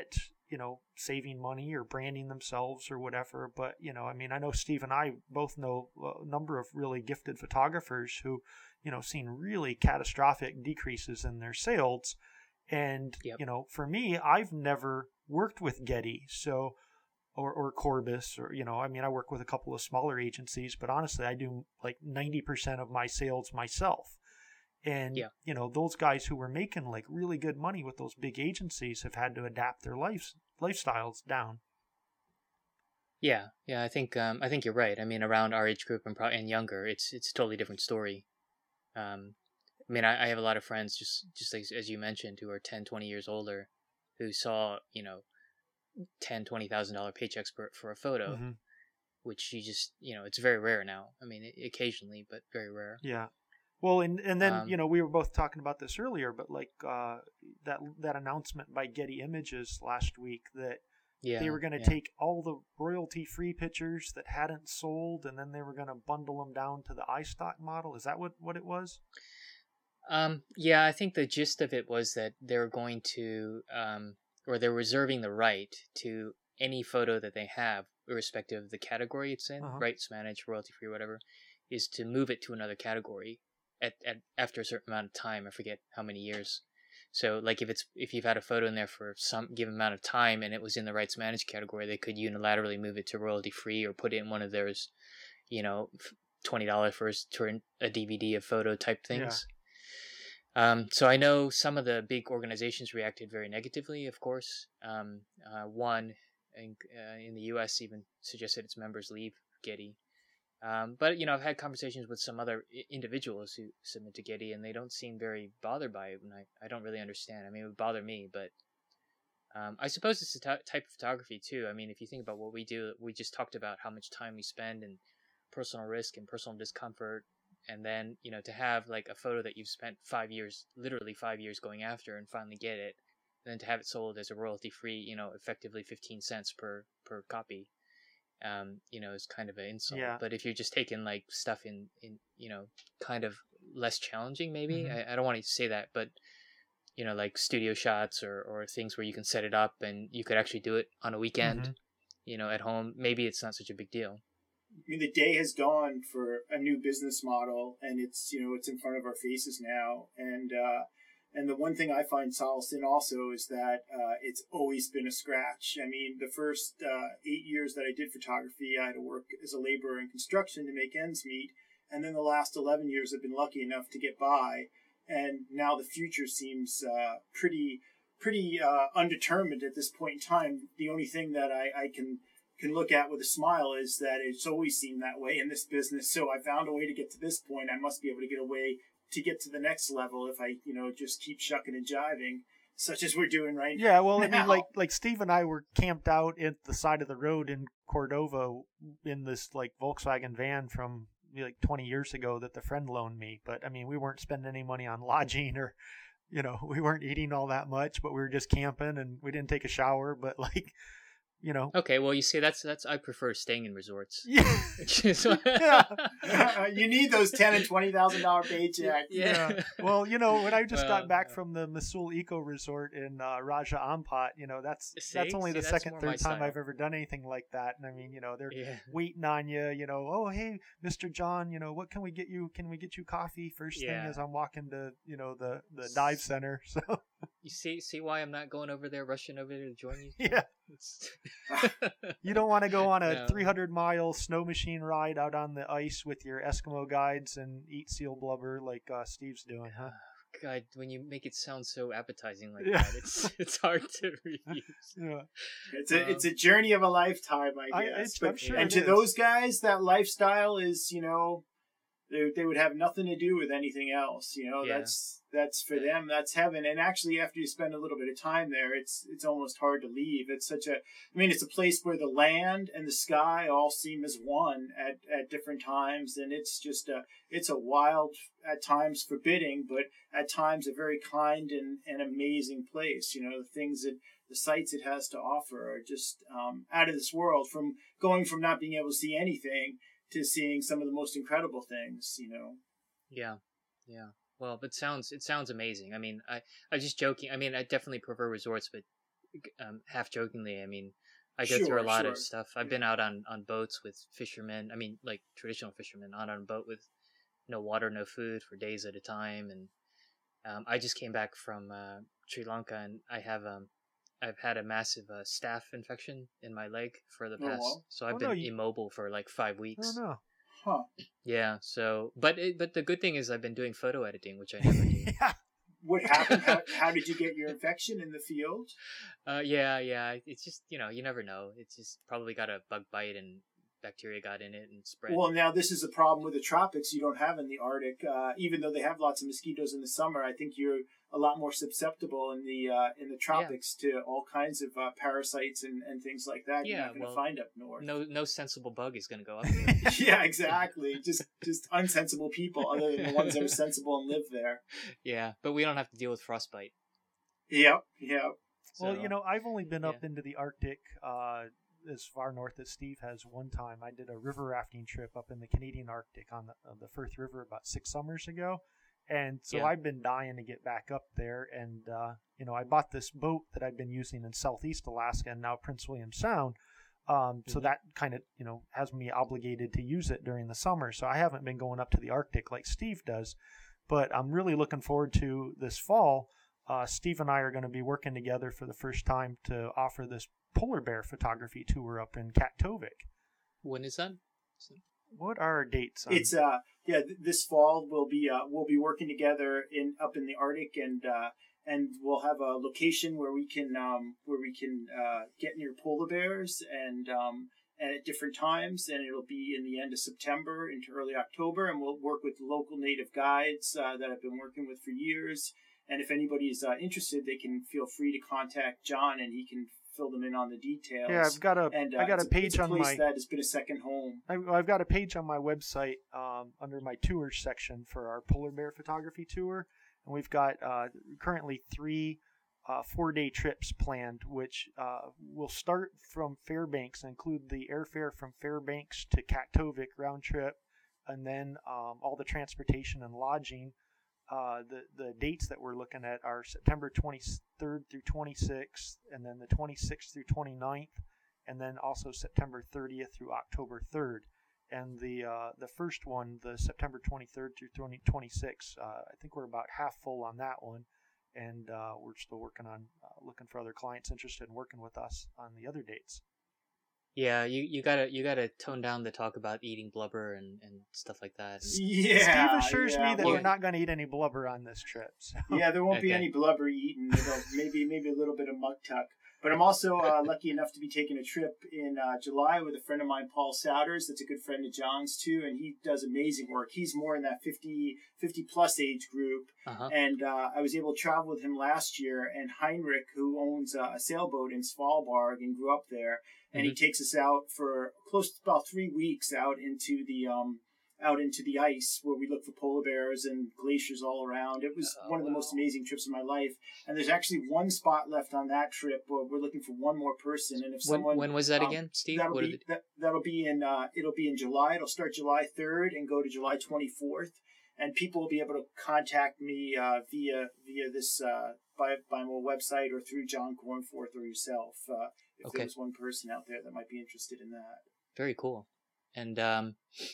you know, saving money or branding themselves or whatever. But, you know, I mean, I know Steve and I both know a number of really gifted photographers who, you know, seen really catastrophic decreases in their sales. And, Yep. you know, for me, I've never worked with Getty, so, or, or Corbis, or, you know, I mean, I work with a couple of smaller agencies, but honestly, I do like ninety percent of my sales myself. And, Yeah. you know, those guys who were making like really good money with those big agencies have had to adapt their lives, lifestyles down. Yeah, yeah, I think um, I think you're right. I mean, around our age group and pro- and younger, it's it's a totally different story. Um, I mean, I, I have a lot of friends, just just as, as you mentioned, who are ten, twenty years older, who saw, you know, ten, twenty thousand dollar paychecks for for a photo, Mm-hmm. which you just, you know, it's very rare now. I mean, i- occasionally, but very rare. Yeah. Well, and and then, Um, you know, we were both talking about this earlier, but like uh, that that announcement by Getty Images last week that Yeah, they were going to yeah. take all the royalty-free pictures that hadn't sold, and then they were going to bundle them down to the iStock model. Is that what, what it was? Um, yeah, I think the gist of it was that they're going to, um, or they're reserving the right to any photo that they have, irrespective of the category it's in, Uh-huh. rights managed, royalty free, whatever, is to move it to another category at, at after a certain amount of time. I forget how many years. So, like, if it's if you've had a photo in there for some given amount of time and it was in the rights managed category, they could unilaterally move it to royalty free or put it in one of theirs, you know, twenty dollars for turn a D V D of photo type things. Um, so I know some of the big organizations reacted very negatively, of course. Um, uh, one in, uh, in the U S even suggested its members leave Getty. Um, but, you know, I've had conversations with some other I- individuals who submit to Getty, and they don't seem very bothered by it, and I, I don't really understand. I mean, it would bother me, but um, I suppose it's a t- type of photography, too. I mean, if you think about what we do, we just talked about how much time we spend and personal risk and personal discomfort. And then, you know, to have like a photo that you've spent five years, literally five years going after and finally get it, and then to have it sold as a royalty free, you know, effectively fifteen cents per, per copy, um, you know, is kind of an insult. Yeah. But if you're just taking like stuff in, in, you know, kind of less challenging, maybe, Mhm. I, I don't want to say that, but, you know, like studio shots or, or things where you can set it up and you could actually do it on a weekend, Mhm. you know, at home, maybe it's not such a big deal. I mean, the day has dawned for a new business model, and it's, you know, it's in front of our faces now. And uh, and the one thing I find solace in also is that uh, it's always been a scratch. I mean, the first uh, eight years that I did photography, I had to work as a laborer in construction to make ends meet. And then the last eleven years I've been lucky enough to get by. And now the future seems uh, pretty pretty uh, undetermined at this point in time. The only thing that I, I can can look at with a smile is that it's always seemed that way in this business. So I found a way to get to this point. I must be able to get a way to get to the next level if I, you know, just keep shucking and jiving, such as we're doing right now. Yeah, well, I mean, now. like like Steve and I were camped out at the side of the road in Cordova in this like Volkswagen van from like twenty years ago that the friend loaned me. But I mean, we weren't spending any money on lodging or, you know, we weren't eating all that much, but we were just camping and we didn't take a shower. But like, you know. Okay, well, you see, that's that's I prefer staying in resorts. Yeah. Which is Yeah. You need those ten and twenty thousand dollar paychecks. Yeah. Yeah. Well, you know, when I just Well, got back uh, from the Masul Eco Resort in uh, Raja Ampat, you know, that's See? that's only See, the that's second, more my third time style. I've ever done anything like that. And I mean, you know, they're Yeah. waiting on you, you know, oh, hey, Mister John, you know, what can we get you? Can we get you coffee first thing Yeah. as I'm walking to, you know, the, the dive center? So, You see, see why I'm not going over there, rushing over there to join you? yeah. It's... You don't want to go on a No. three hundred mile snow machine ride out on the ice with your Eskimo guides and eat seal blubber like uh, Steve's doing, huh? God, when you make it sound so appetizing like Yeah. that, it's it's hard to refuse. Yeah. It's a Uh, it's a journey of a lifetime, I I- guess. it's- but, I'm sure and it to is. those guys, that lifestyle is, you know, they they would have nothing to do with anything else. You know, Yeah. that's that's for Yeah. them. That's heaven. And actually, after you spend a little bit of time there, it's it's almost hard to leave. It's such a, I mean, it's a place where the land and the sky all seem as one at at different times, and it's just a it's a wild, at times forbidding, but at times a very kind and, and amazing place. You know, the things that the sights it has to offer are just um, out of this world. From going from not being able to see anything to seeing some of the most incredible things, you know. Yeah, yeah. Well, but sounds it sounds amazing. I mean, I I just joking. I mean, I definitely prefer resorts, but um, half jokingly. I mean, I go Sure, through a lot sure. of stuff. I've been out on, on boats with fishermen. I mean, like traditional fishermen, out on a boat with no water, no food for days at a time. And um, I just came back from uh, Sri Lanka, and I have um, I've had a massive uh, staph infection in my leg for the Oh, past. wow. So I've Oh, been no, you- immobile for like five I weeks. don't know. Huh. Yeah. So, but it, but the good thing is I've been doing photo editing, which I never do. Yeah. What happened? How, how did you get your infection in the field? Uh, yeah, yeah. It's just, you know, you never know. It's just probably got a bug bite and bacteria got in it and spread. Well, now this is a problem with the tropics you don't have in the Arctic. Uh, even though they have lots of mosquitoes in the summer, I think you're a lot more susceptible in the uh, in the tropics to all kinds of uh, parasites and, and things like that. You're Yeah, not going to well, find up north. no, no sensible bug is going to go up there. Yeah, exactly. Just just unsensible people, other than the ones that are sensible and live there. Yeah, but we don't have to deal with frostbite. Yep, yep. Well, So, you know, I've only been up yeah. into the Arctic uh, as far north as Steve has one time. I did a river rafting trip up in the Canadian Arctic on the, on the Firth River about six summers ago. And so Yeah. I've been dying to get back up there. And, uh, you know, I bought this boat that I've been using in Southeast Alaska and now Prince William Sound. Um, so Mhm. that kind of, you know, has me obligated to use it during the summer. So I haven't been going up to the Arctic like Steve does. But I'm really looking forward to this fall. Uh, Steve and I are going to be working together for the first time to offer this polar bear photography tour up in Kaktovik. When is that? What are our dates? On? It's uh yeah th- this fall we'll be uh we'll be working together in up in the Arctic, and uh and we'll have a location where we can um where we can uh get near polar bears, and um and at different times, and it'll be in the end of September into early October, and we'll work with local native guides uh, that I've been working with for years. And if anybody's uh, interested, they can feel free to contact John, and he can fill them in on the details. Yeah, I've got a and uh, I got it's a page it's a on place my that has been a second home. I've, I've got a page on my website um, under my tours section for our polar bear photography tour, and we've got uh, currently three uh, four-day trips planned, which uh, will start from Fairbanks, include the airfare from Fairbanks to Kaktovik round trip, and then um, all the transportation and lodging. Uh, the the dates that we're looking at are September twenty-third through twenty-sixth, and then the twenty-sixth through twenty-ninth, and then also September thirtieth through October third. And the uh, the first one, the September twenty-third through twenty-sixth, uh, I think we're about half full on that one, and uh, we're still working on uh, looking for other clients interested in working with us on the other dates. Yeah, you, you gotta you gotta tone down the talk about eating blubber and, and stuff like that. And, Yeah, Steve assures yeah. me that Well, we're not going to eat any blubber on this trip. So. yeah, there won't be Okay. any blubber eaten. It'll- maybe maybe a little bit of muktuk. But I'm also uh, lucky enough to be taking a trip in uh, July with a friend of mine, Paul Souders. That's a good friend of John's too, and he does amazing work. He's more in that fifty, fifty plus age group. uh-huh. And uh, I was able to travel with him last year. And Heinrich, who owns uh, a sailboat in Svalbard and grew up there, and he takes us out for close to about three weeks out into the um, out into the ice, where we look for polar bears and glaciers all around. It was Oh, one of the wow. most amazing trips of my life. And there's actually one spot left on that trip where we're looking for one more person. And if When, someone when was that um, again, Steve? That'll What be did that, that'll be in uh, it'll be in July. It'll start July third and go to July twenty-fourth. And people will be able to contact me uh, via via this uh, by by my website or through John Cornforth or yourself. Uh, if Okay. there's one person out there that might be interested in that. Very cool. And um,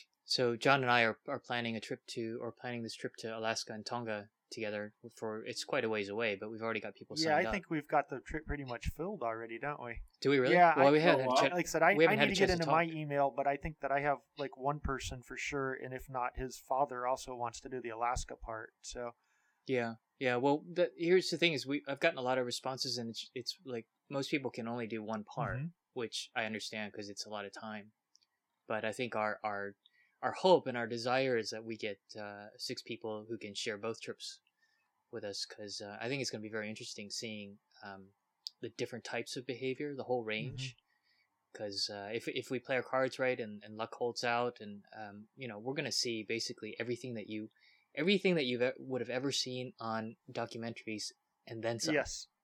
so John and I are, are planning a trip to, or planning this trip to Alaska and Tonga together. For it's quite a ways away, but we've already got people Yeah, signed I up. think we've got the trip pretty much filled already, don't we? Do we really? Yeah, well, I- we haven't oh, had a wow. chat. Like I said, I, we I haven't need had to a get chance to into my talk. email, but I think that I have like one person for sure, and if not, his father also wants to do the Alaska part. So Yeah, yeah. Well, the, here's the thing: is we I've gotten a lot of responses, and it's it's like most people can only do one part, Mhm. which I understand because it's a lot of time. But I think our our our hope and our desire is that we get uh, six people who can share both trips with us, because uh, I think it's going to be very interesting seeing um, the different types of behavior, the whole range. Because uh, if if we play our cards right and, and luck holds out, and um, you know, we're going to see basically everything that you everything that you would have ever seen on documentaries, and then some. yes,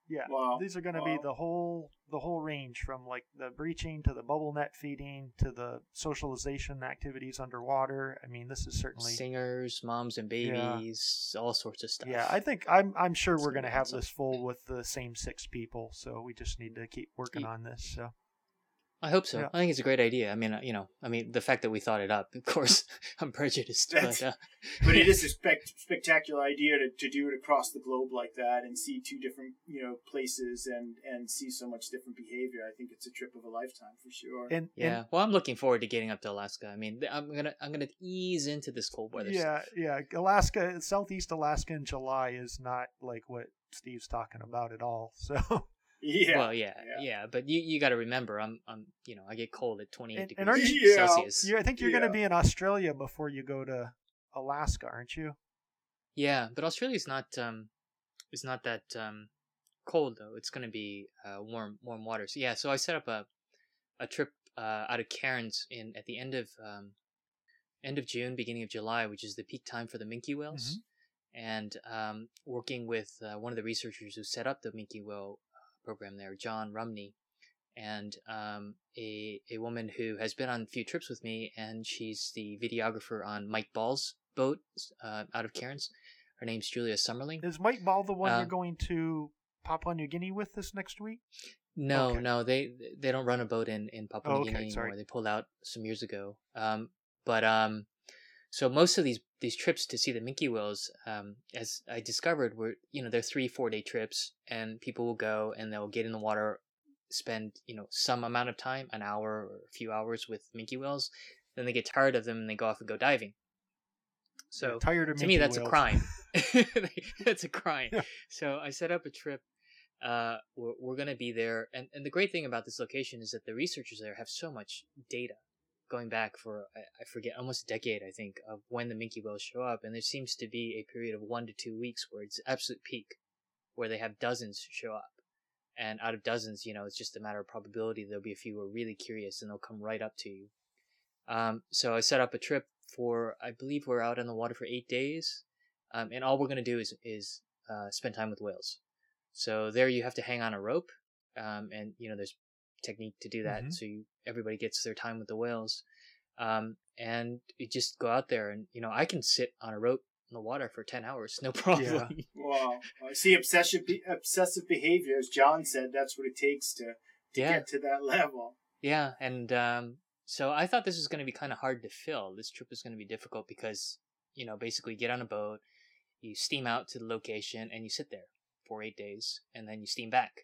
Yeah, Wow. these are going to Wow. be the whole the whole range from like the breaching to the bubble net feeding to the socialization activities underwater. I mean, this is certainly Singers, moms and Yeah. babies, all sorts of stuff. yeah. I think I'm I'm sure It's we're gonna going to be have awesome. this full with the same six people. So we just need to keep working Ye- on this. So I hope so. Yeah. I think it's a great idea. I mean, uh, you know, I mean, the fact that we thought it up, of course, I'm prejudiced, That's- but uh, But it is a spec- spectacular idea to, to do it across the globe like that and see two different, you know, places and, and see so much different behavior. I think it's a trip of a lifetime for sure. and yeah. and Well, I'm looking forward to getting up to Alaska. I mean, th- I'm gonna I'm gonna ease into this cold weather yeah, stuff. yeah. Alaska, Southeast Alaska in July is not like what Steve's talking about at all. So yeah. Well, yeah, yeah. yeah, but you you got to remember, I'm I'm you know I get cold at twenty-eight and, and degrees aren't you- Yeah. Celsius. you, I think you're Yeah. going to be in Australia before you go to Alaska, aren't you? Yeah, but Australia's not um it's not that um cold though. It's gonna be uh warm warm water. So yeah, so I set up a a trip uh out of Cairns in at the end of um end of June, beginning of July, which is the peak time for the minke whales, and um working with uh, one of the researchers who set up the minke whale program there, John Rumney, and um a a woman who has been on a few trips with me, and she's the videographer on Mike Ball's boat uh, out of Cairns. Her name's Julia Summerling. Is Mike Ball the one Uh, you're going to Papua New Guinea with this next week? No, Okay. no, they they don't run a boat in in Papua Oh, New okay, Guinea anymore. sorry. They pulled out some years ago. Um, but um, so most of these these trips to see the minke whales, um, as I discovered, were you know they're three four day trips, and people will go and they'll get in the water, spend you know some amount of time, an hour or a few hours with minke whales, then they get tired of them and they go off and go diving. So Yeah, tired of to me minke that's whales. a crime. That's a crime. Yeah. So I set up a trip. Uh, we're, we're going to be there, and, and the great thing about this location is that the researchers there have so much data going back for I, I forget almost a decade, I think, of when the minke whales show up, and there seems to be a period of one to two weeks where it's absolute peak, where they have dozens show up, and out of dozens, you know, it's just a matter of probability. There'll be a few who are really curious, and they'll come right up to you. Um, so I set up a trip for, I believe we're out on the water for eight days, um, and all we're going to do is is uh, spend time with whales. So there you have to hang on a rope, um, and you know there's technique to do that. Mhm. So you, everybody gets their time with the whales, um, and you just go out there, and you know I can sit on a rope in the water for ten hours, no problem. Wow. I see obsessive be- obsessive behavior, as John said. That's what it takes to, to Yeah. get to that level. Yeah, and um, so I thought this was going to be kind of hard to fill. This trip was going to be difficult because, you know, basically you get on a boat, you steam out to the location, and you sit there for eight days, and then you steam back.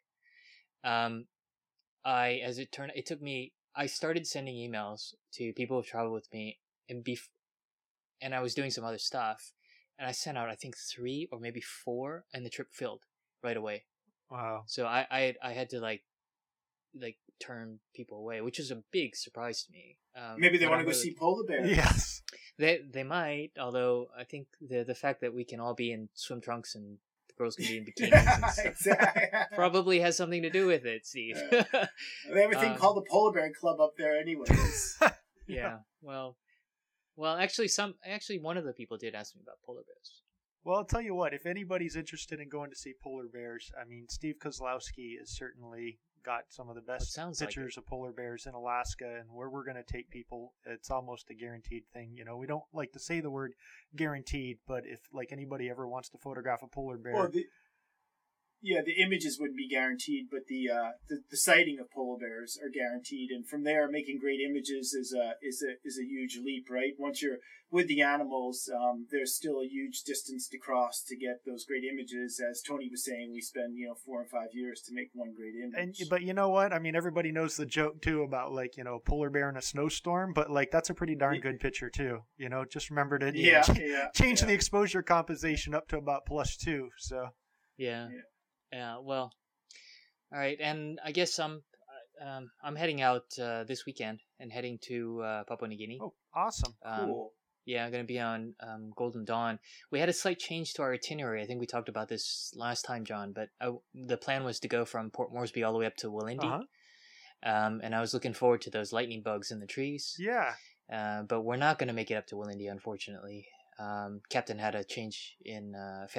Um, I, as it turned, it took me. I started sending emails to people who've traveled with me, and bef- and I was doing some other stuff, and I sent out I think three or maybe four, and the trip filled right away. Wow. So I, I, I had to like, like turn people away, which is a big surprise to me. Um, Maybe they but want I'm to go really- see polar bears. Yes. They they might, although I think the the fact that we can all be in swim trunks and the girls can be in bikinis and stuff exactly. probably has something to do with it, Steve. They have a thing Um, called the Polar Bear Club up there, anyways. yeah. Well, well, actually, some actually one of the people did ask me about polar bears. Well, I'll tell you what, if anybody's interested in going to see polar bears, I mean, Steve Kozlowski has certainly got some of the best sounds like pictures of polar bears in Alaska, and where we're going to take people, it's almost a guaranteed thing. You know, we don't like to say the word guaranteed, but if like anybody ever wants to photograph a polar bear, Well, the, yeah, the images wouldn't be guaranteed, but the, uh, the the sighting of polar bears are guaranteed, and from there, making great images is a is a is a huge leap, right? Once you're with the animals, um, there's still a huge distance to cross to get those great images. As Tony was saying, we spend you know four and five years to make one great and image. but you know what? I mean, everybody knows the joke too about like you know polar bear in a snowstorm, but like that's a pretty darn Yeah. good picture too. You know, just remember to you yeah, know, yeah, change yeah. the exposure compensation up to about plus two. So Yeah. Yeah. Yeah. Well. All right, and I guess I'm um I'm heading out uh, this weekend and heading to uh, Papua New Guinea. oh, awesome. Um, Cool. Yeah, I'm going to be on um, Golden Dawn. We had a slight change to our itinerary. I think we talked about this last time, John, but I, the plan was to go from Port Moresby all the way up to Willindi. Uh-huh. Um, and I was looking forward to those lightning bugs in the trees. Yeah. Uh, but we're not going to make it up to Willindi, unfortunately. Um, Captain had a change in uh, family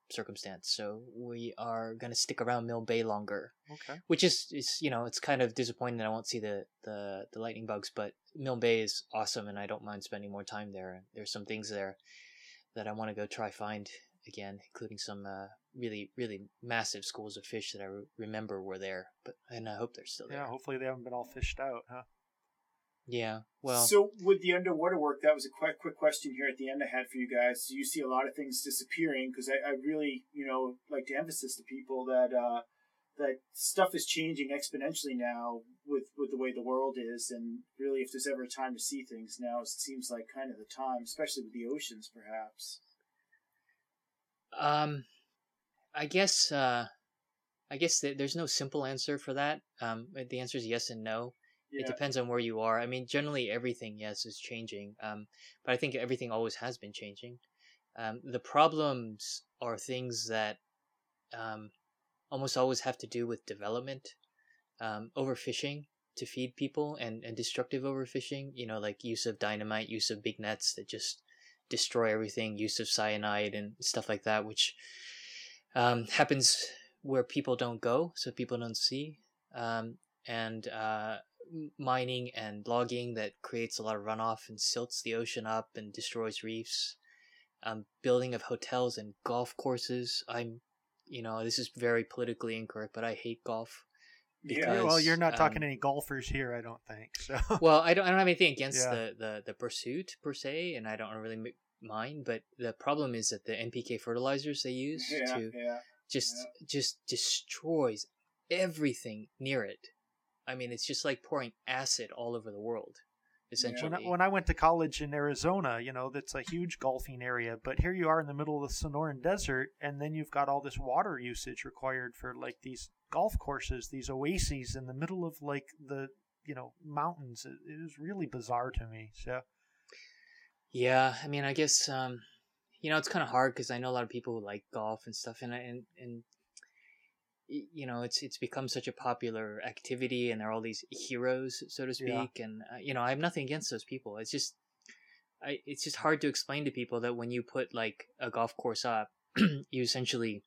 circumstance. So we are going to stick around Mill Bay longer. Okay. Which is, is you know, it's kind of disappointing that I won't see the, the, the lightning bugs, but Mill Bay is awesome and I don't mind spending more time there. There's some things there that I want to go try find again, including some uh, really, really massive schools of fish that I re- remember were there, but and I hope they're still there. Yeah, hopefully they haven't been all fished out, huh? Yeah, well... So with the underwater work, that was a quick, quick question here at the end I had for you guys. Do you see a lot of things disappearing? Because I, I really, you know, like to emphasize to people that uh, that stuff is changing exponentially now with, with the way the world is, and really if there's ever a time to see things now, it seems like kind of the time, especially with the oceans, perhaps. Um, I guess, uh, I guess th- there's no simple answer for that. Um, the answer is yes and no. Yeah. It depends on where you are. I mean, generally everything, yes, is changing. Um, but I think everything always has been changing. Um, the problems are things that um, almost always have to do with development, um, overfishing to feed people, and, and destructive overfishing. You know, like use of dynamite, use of big nets that just destroy everything, use of cyanide and stuff like that, which um, happens where people don't go, so people don't see. Um, and uh, mining and logging that creates a lot of runoff and silts the ocean up and destroys reefs. Um, building of hotels and golf courses. I'm, you know, this is very politically incorrect, but I hate golf. Because, Yeah, well, you're not talking um, any golfers here, I don't think. So. Well, I don't. I don't have anything against Yeah. the, the, the pursuit per se, and I don't really m- mind. But the problem is that the N P K fertilizers they use Yeah, to yeah. just yeah. just destroys everything near it. I mean, it's just like pouring acid all over the world, essentially. When I, when I went to college in Arizona, you know, that's a huge golfing area, but here you are in the middle of the Sonoran Desert, and then you've got all this water usage required for like these golf courses, these oases in the middle of like the, you know, mountains. It, it was really bizarre to me. So, Yeah, I mean, I guess um, you know, it's kind of hard because I know a lot of people who like golf and stuff, and I- and and y- you know, it's it's become such a popular activity, and there are all these heroes, so to speak, Yeah. and uh, you know, I have nothing against those people. It's just, I it's just hard to explain to people that when you put like a golf course up, you essentially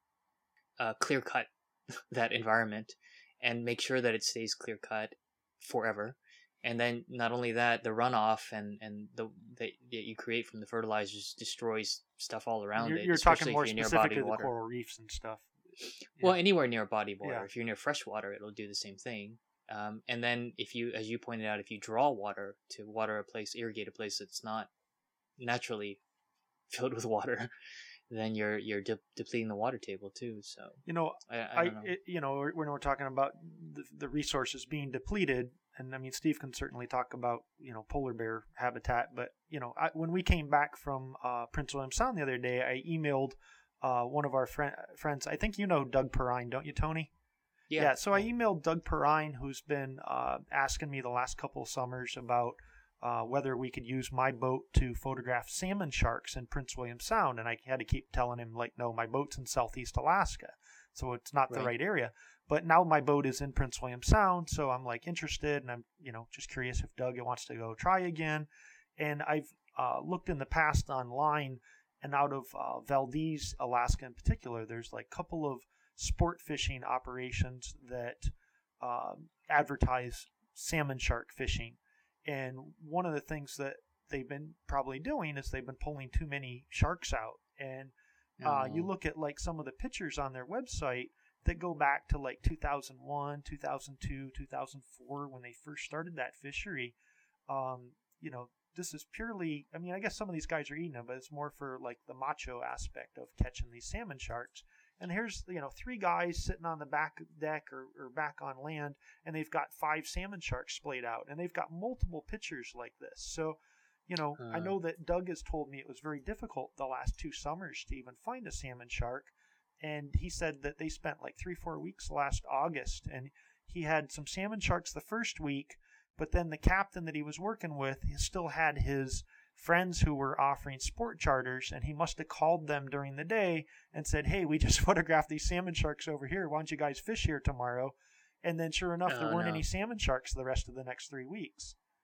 uh, clear cut that environment and make sure that it stays clear cut forever. And then not only that, the runoff and, and the that that you create from the fertilizers destroys stuff all around you're, it. you're especially talking more if you're near specifically body the water. coral reefs and stuff. Well, Yeah. anywhere near body water. Yeah. If you're near fresh water, it'll do the same thing. Um, and then if you, as you pointed out, if you draw water to water a place, irrigate a place that's not naturally filled with water, then you're you're de- depleting the water table too. So You know, I, I I, don't know. it, you know, when we're talking about the, the resources being depleted, and I mean, Steve can certainly talk about, you know, polar bear habitat, but, you know, I, when we came back from uh, Prince William Sound the other day, I emailed uh, one of our friend, friends, I think you know Doug Perrine, don't you, Tony? yeah. so I emailed Doug Perrine, who's been uh, asking me the last couple of summers about uh, whether we could use my boat to photograph salmon sharks in Prince William Sound. And I had to keep telling him, like, no, my boat's in Southeast Alaska, so it's not the Right. right area. But now my boat is in Prince William Sound, so I'm, like, interested, and I'm, you know, just curious if Doug wants to go try again. And I've uh, looked in the past online, and out of uh, Valdez, Alaska in particular, there's, like, a couple of sport fishing operations that uh, advertise salmon shark fishing. And one of the things that they've been probably doing is they've been pulling too many sharks out. And uh, you Oh. look at like some of the pictures on their website that go back to like two thousand one, two thousand two, two thousand four when they first started that fishery. Um, you know, this is purely, I mean, I guess some of these guys are eating them, but it's more for like the macho aspect of catching these salmon sharks. And here's, you know, three guys sitting on the back deck or, or back on land, and they've got five salmon sharks splayed out, and they've got multiple pictures like this. So, you know, I Uh. know that Doug has told me it was very difficult the last two summers to even find a salmon shark. And he said that they spent like three, four weeks last August, and he had some salmon sharks the first week, but then the captain that he was working with, he still had his friends who were offering sport charters, and he must have called them during the day and said, hey, we just photographed these salmon sharks over here. Why don't you guys fish here tomorrow? And then sure enough, there Oh, weren't no. any salmon sharks the rest of the next three weeks.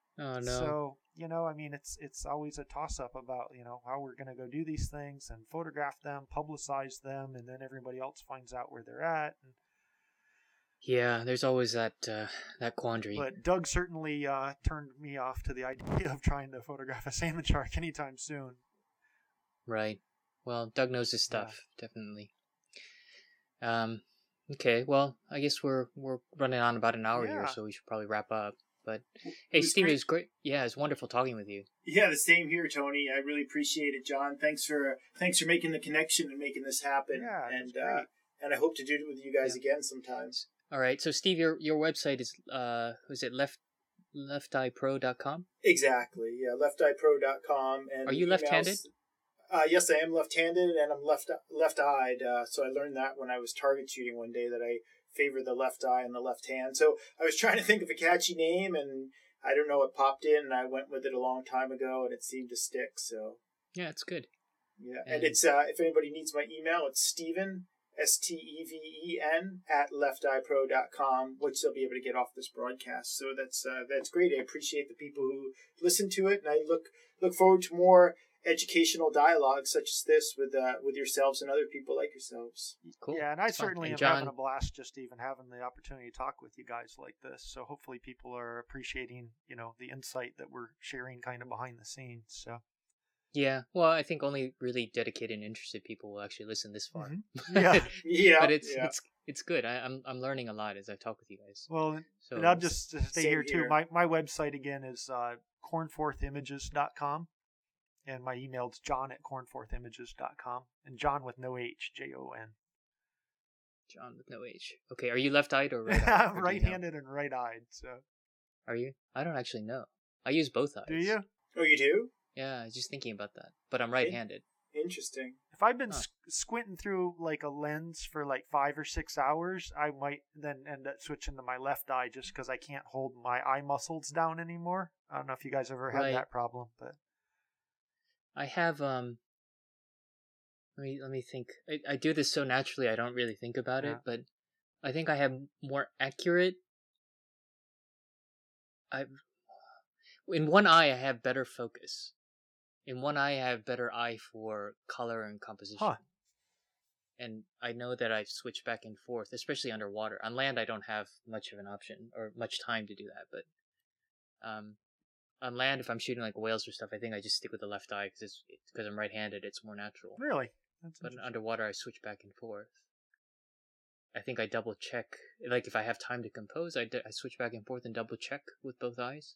Oh no. So, you know, I mean, it's it's always a toss-up about, you know, how we're going to go do these things and photograph them, publicize them, and then everybody else finds out where they're at. And, yeah, there's always that uh, that quandary. but Doug certainly uh, turned me off to the idea of trying to photograph a salmon shark anytime soon. Right. Well, Doug knows his stuff, yeah. Definitely. Um. Okay. Well, I guess we're we're running on about an hour yeah. here, so we should probably wrap up. But hey, Steve, great. It was great. Yeah, it's wonderful talking with you. Yeah, the same here, Tony. I really appreciate it, John. Thanks for thanks for making the connection and making this happen. Yeah, and uh, and I hope to do it with you guys yeah. again sometimes. All right. So, Steve, your your website is uh, was it left lefteyepro dot com? Exactly. Yeah, lefteyepro dot com. And are you left-handed? Uh, yes, I am left-handed, and I'm left left-eyed. Uh, so I learned that when I was target shooting one day that I favor the left eye and the left hand. So I was trying to think of a catchy name, and I don't know, it popped in, and I went with it a long time ago, and it seemed to stick. So yeah, it's good. Yeah, and, and it's uh, if anybody needs my email, it's Steven S T E V E N at lefteyepro dot com, which they'll be able to get off this broadcast. So that's uh, that's great. I appreciate the people who listen to it, and I look look forward to more educational dialogue such as this with uh, with yourselves and other people like yourselves. Cool. Yeah, and I That's certainly and am John... having a blast just even having the opportunity to talk with you guys like this. So hopefully people are appreciating, you know, the insight that we're sharing kind of behind the scenes. So yeah, well, I think only really dedicated and interested people will actually listen this far. Mm-hmm. Yeah, yeah, but it's yeah. it's it's good. I, I'm I'm learning a lot as I talk with you guys. Well, so and I'll just stay here, here too. My my website again is uh, cornforth images dot com. And my email is john at cornforth images dot com. And John with no H, J O N. John with no H. Okay, are you left-eyed or right-eyed? I'm right-handed and right-eyed, so. Are you? I don't actually know. I use both eyes. Do you? Oh, you do? Yeah, I was just thinking about that. But I'm right-handed. Interesting. If I've been huh. squinting through like a lens for like five or six hours, I might then end up switching to my left eye just because I can't hold my eye muscles down anymore. I don't know if you guys ever had right. that problem, but... I have um let me let me think. I, I do this so naturally I don't really think about yeah. it, but I think I have more accurate I in one eye I have better focus. In one eye I have better eye for color and composition. Huh. And I know that I switch back and forth, especially underwater. On land I don't have much of an option or much time to do that, but um on land, if I'm shooting like whales or stuff, I think I just stick with the left eye because it's because I'm right-handed. It's more natural. Really? That's but underwater, I switch back and forth. I think I double check. Like if I have time to compose, I, d- I switch back and forth and double check with both eyes.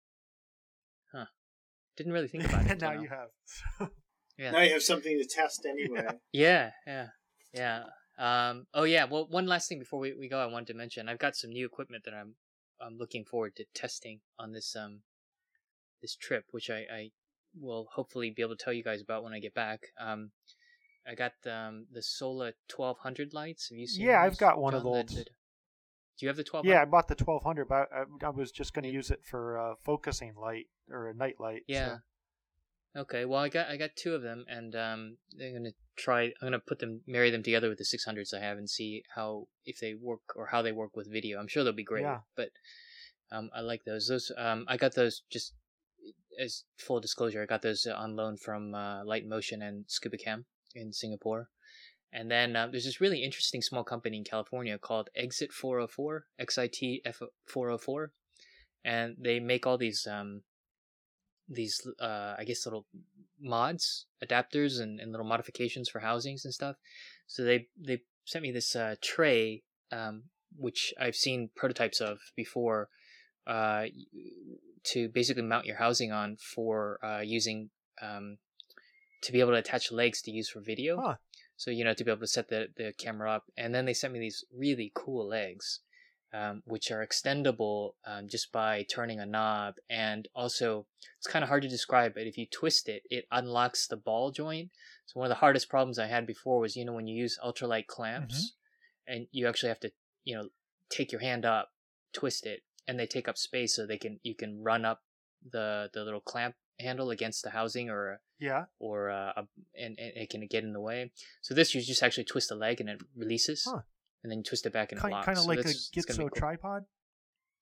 Huh? Didn't really think about it. Now you know? you have. Yeah. Now you have something to test anyway. Yeah, yeah, yeah. Um. Oh yeah. Well, one last thing before we, we go, I wanted to mention I've got some new equipment that I'm I'm looking forward to testing on this um. this trip, which I, I will hopefully be able to tell you guys about when I get back. Um, I got um, the Sola twelve hundred lights. Have you seen Yeah, those, I've got one John, of those. that, that, do you have the twelve hundred? Yeah, I bought the twelve hundred, but I, I was just going to use it for uh, focusing light or a night light. Yeah. So. Okay. Well, I got I got two of them, and um, they're gonna try. I'm gonna put them, marry them together with the six hundreds I have, and see how if they work or how they work with video. I'm sure they'll be great. Yeah. But um, I like those. Those um, I got those just. As full disclosure, I got those on loan from uh, Light Motion and Scuba Cam in Singapore. And then uh, there's this really interesting small company in California called Exit four oh four, X I T F four oh four. And they make all these, um, these uh, I guess, little mods, adapters, and, and little modifications for housings and stuff. So they, they sent me this uh, tray, um, which I've seen prototypes of before, uh, to basically mount your housing on for uh, using um, to be able to attach legs to use for video. Huh. So, you know, to be able to set the, the camera up. And then they sent me these really cool legs, um, which are extendable um, just by turning a knob. And also, it's kind of hard to describe, but if you twist it, it unlocks the ball joint. So one of the hardest problems I had before was, you know, when you use ultralight clamps mm-hmm. and you actually have to, you know, take your hand up, twist it, and they take up space so they can you can run up the the little clamp handle against the housing or yeah or uh, a, and, and it can get in the way. So this you just actually twist the leg and it releases, huh. and then you twist it back and kind, it locks. Kind of so like that's, a Gitzo cool. tripod.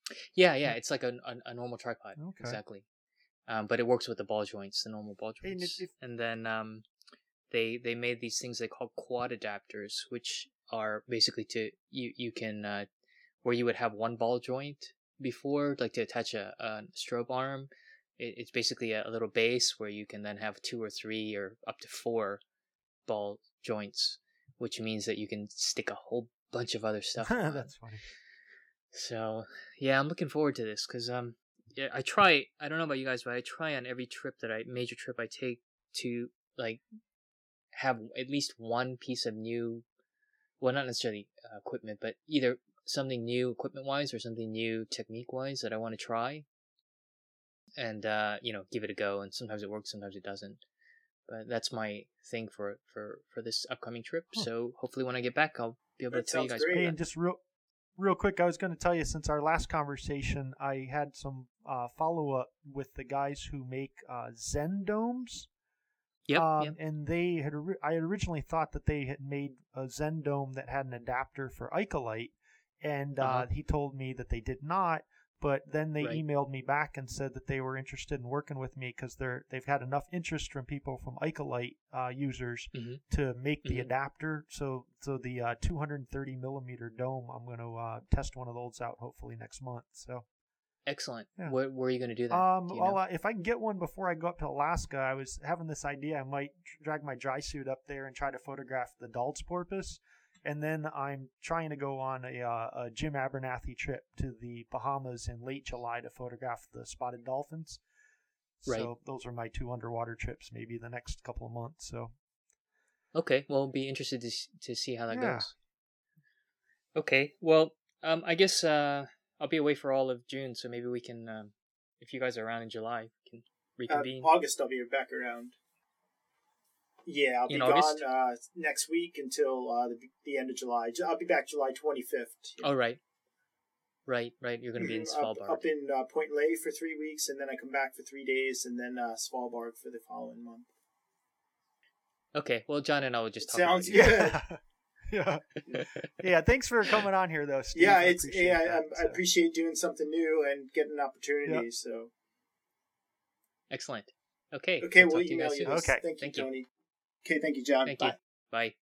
Yeah, yeah, it's like a a, a normal tripod. Okay. Exactly. Um, but it works with the ball joints, the normal ball And joints. if- And then um, they they made these things they call quad adapters, which are basically to you you can uh, where you would have one ball joint before, like to attach a, a strobe arm. It, it's basically a, a little base where you can then have two or three or up to four ball joints, which means that you can stick a whole bunch of other stuff on. That's funny. So yeah, I'm looking forward to this because um yeah, I try. I don't know about you guys, but I try on every trip that I major trip I take to like have at least one piece of new, well, not necessarily uh, equipment, but either something new equipment wise or something new technique wise that I want to try, and uh, you know, give it a go. And sometimes it works, sometimes it doesn't. But that's my thing for for for this upcoming trip. Huh. So hopefully, when I get back, I'll be able That to tell you sounds guys. great. Hey, and just real, real quick, I was going to tell you, since our last conversation, I had some uh, follow up with the guys who make uh, Zen domes. Yep, um, yep. And they had, ori- I had originally thought that they had made a Zen dome that had an adapter for Icolite, and uh, Uh-huh. he told me that they did not. But then they Right. emailed me back and said that they were interested in working with me because they're they've had enough interest from people from Icolite uh, users Mhm. to make the Mhm. adapter. So so the uh, two hundred thirty millimeter dome, I'm going to uh, test one of those out hopefully next month. So Excellent. Yeah. Where, where are you going to do that? um, Do you well, know? uh, if I can get one before I go up to Alaska, I was having this idea I might drag my dry suit up there and try to photograph the Dald's porpoise. And then I'm trying to go on a, uh, a Jim Abernathy trip to the Bahamas in late July to photograph the spotted dolphins. Right. So those are my two underwater trips, maybe the next couple of months. So Okay, well, be interested to s- to see how that Yeah. goes. Okay, well, um, I guess uh, I'll be away for all of June, so maybe we can, um, if you guys are around in July, we can Uh, reconvene. August, I'll be back around. Yeah, I'll be In gone August? uh, next week until uh, the, the end of July. Ju- I'll be back July twenty-fifth. Oh, right. Right, right. You're going to be in Mhm, up, Svalbard. up in uh, Point Ley for three weeks, and then I come back for three days, and then uh, Svalbard for the following month. Okay, well, John and I will just talk Sounds about good. yeah, yeah, yeah. Thanks for coming on here, though, Steve. Yeah, I it's appreciate yeah, I, that, I so. appreciate doing something new and getting an opportunity. So Excellent. Okay. okay, we'll we'll talk to you email guys you soon. this. Okay. Thank you, Thank you. Tony. Okay, thank you, John. Thank Bye. you. Bye.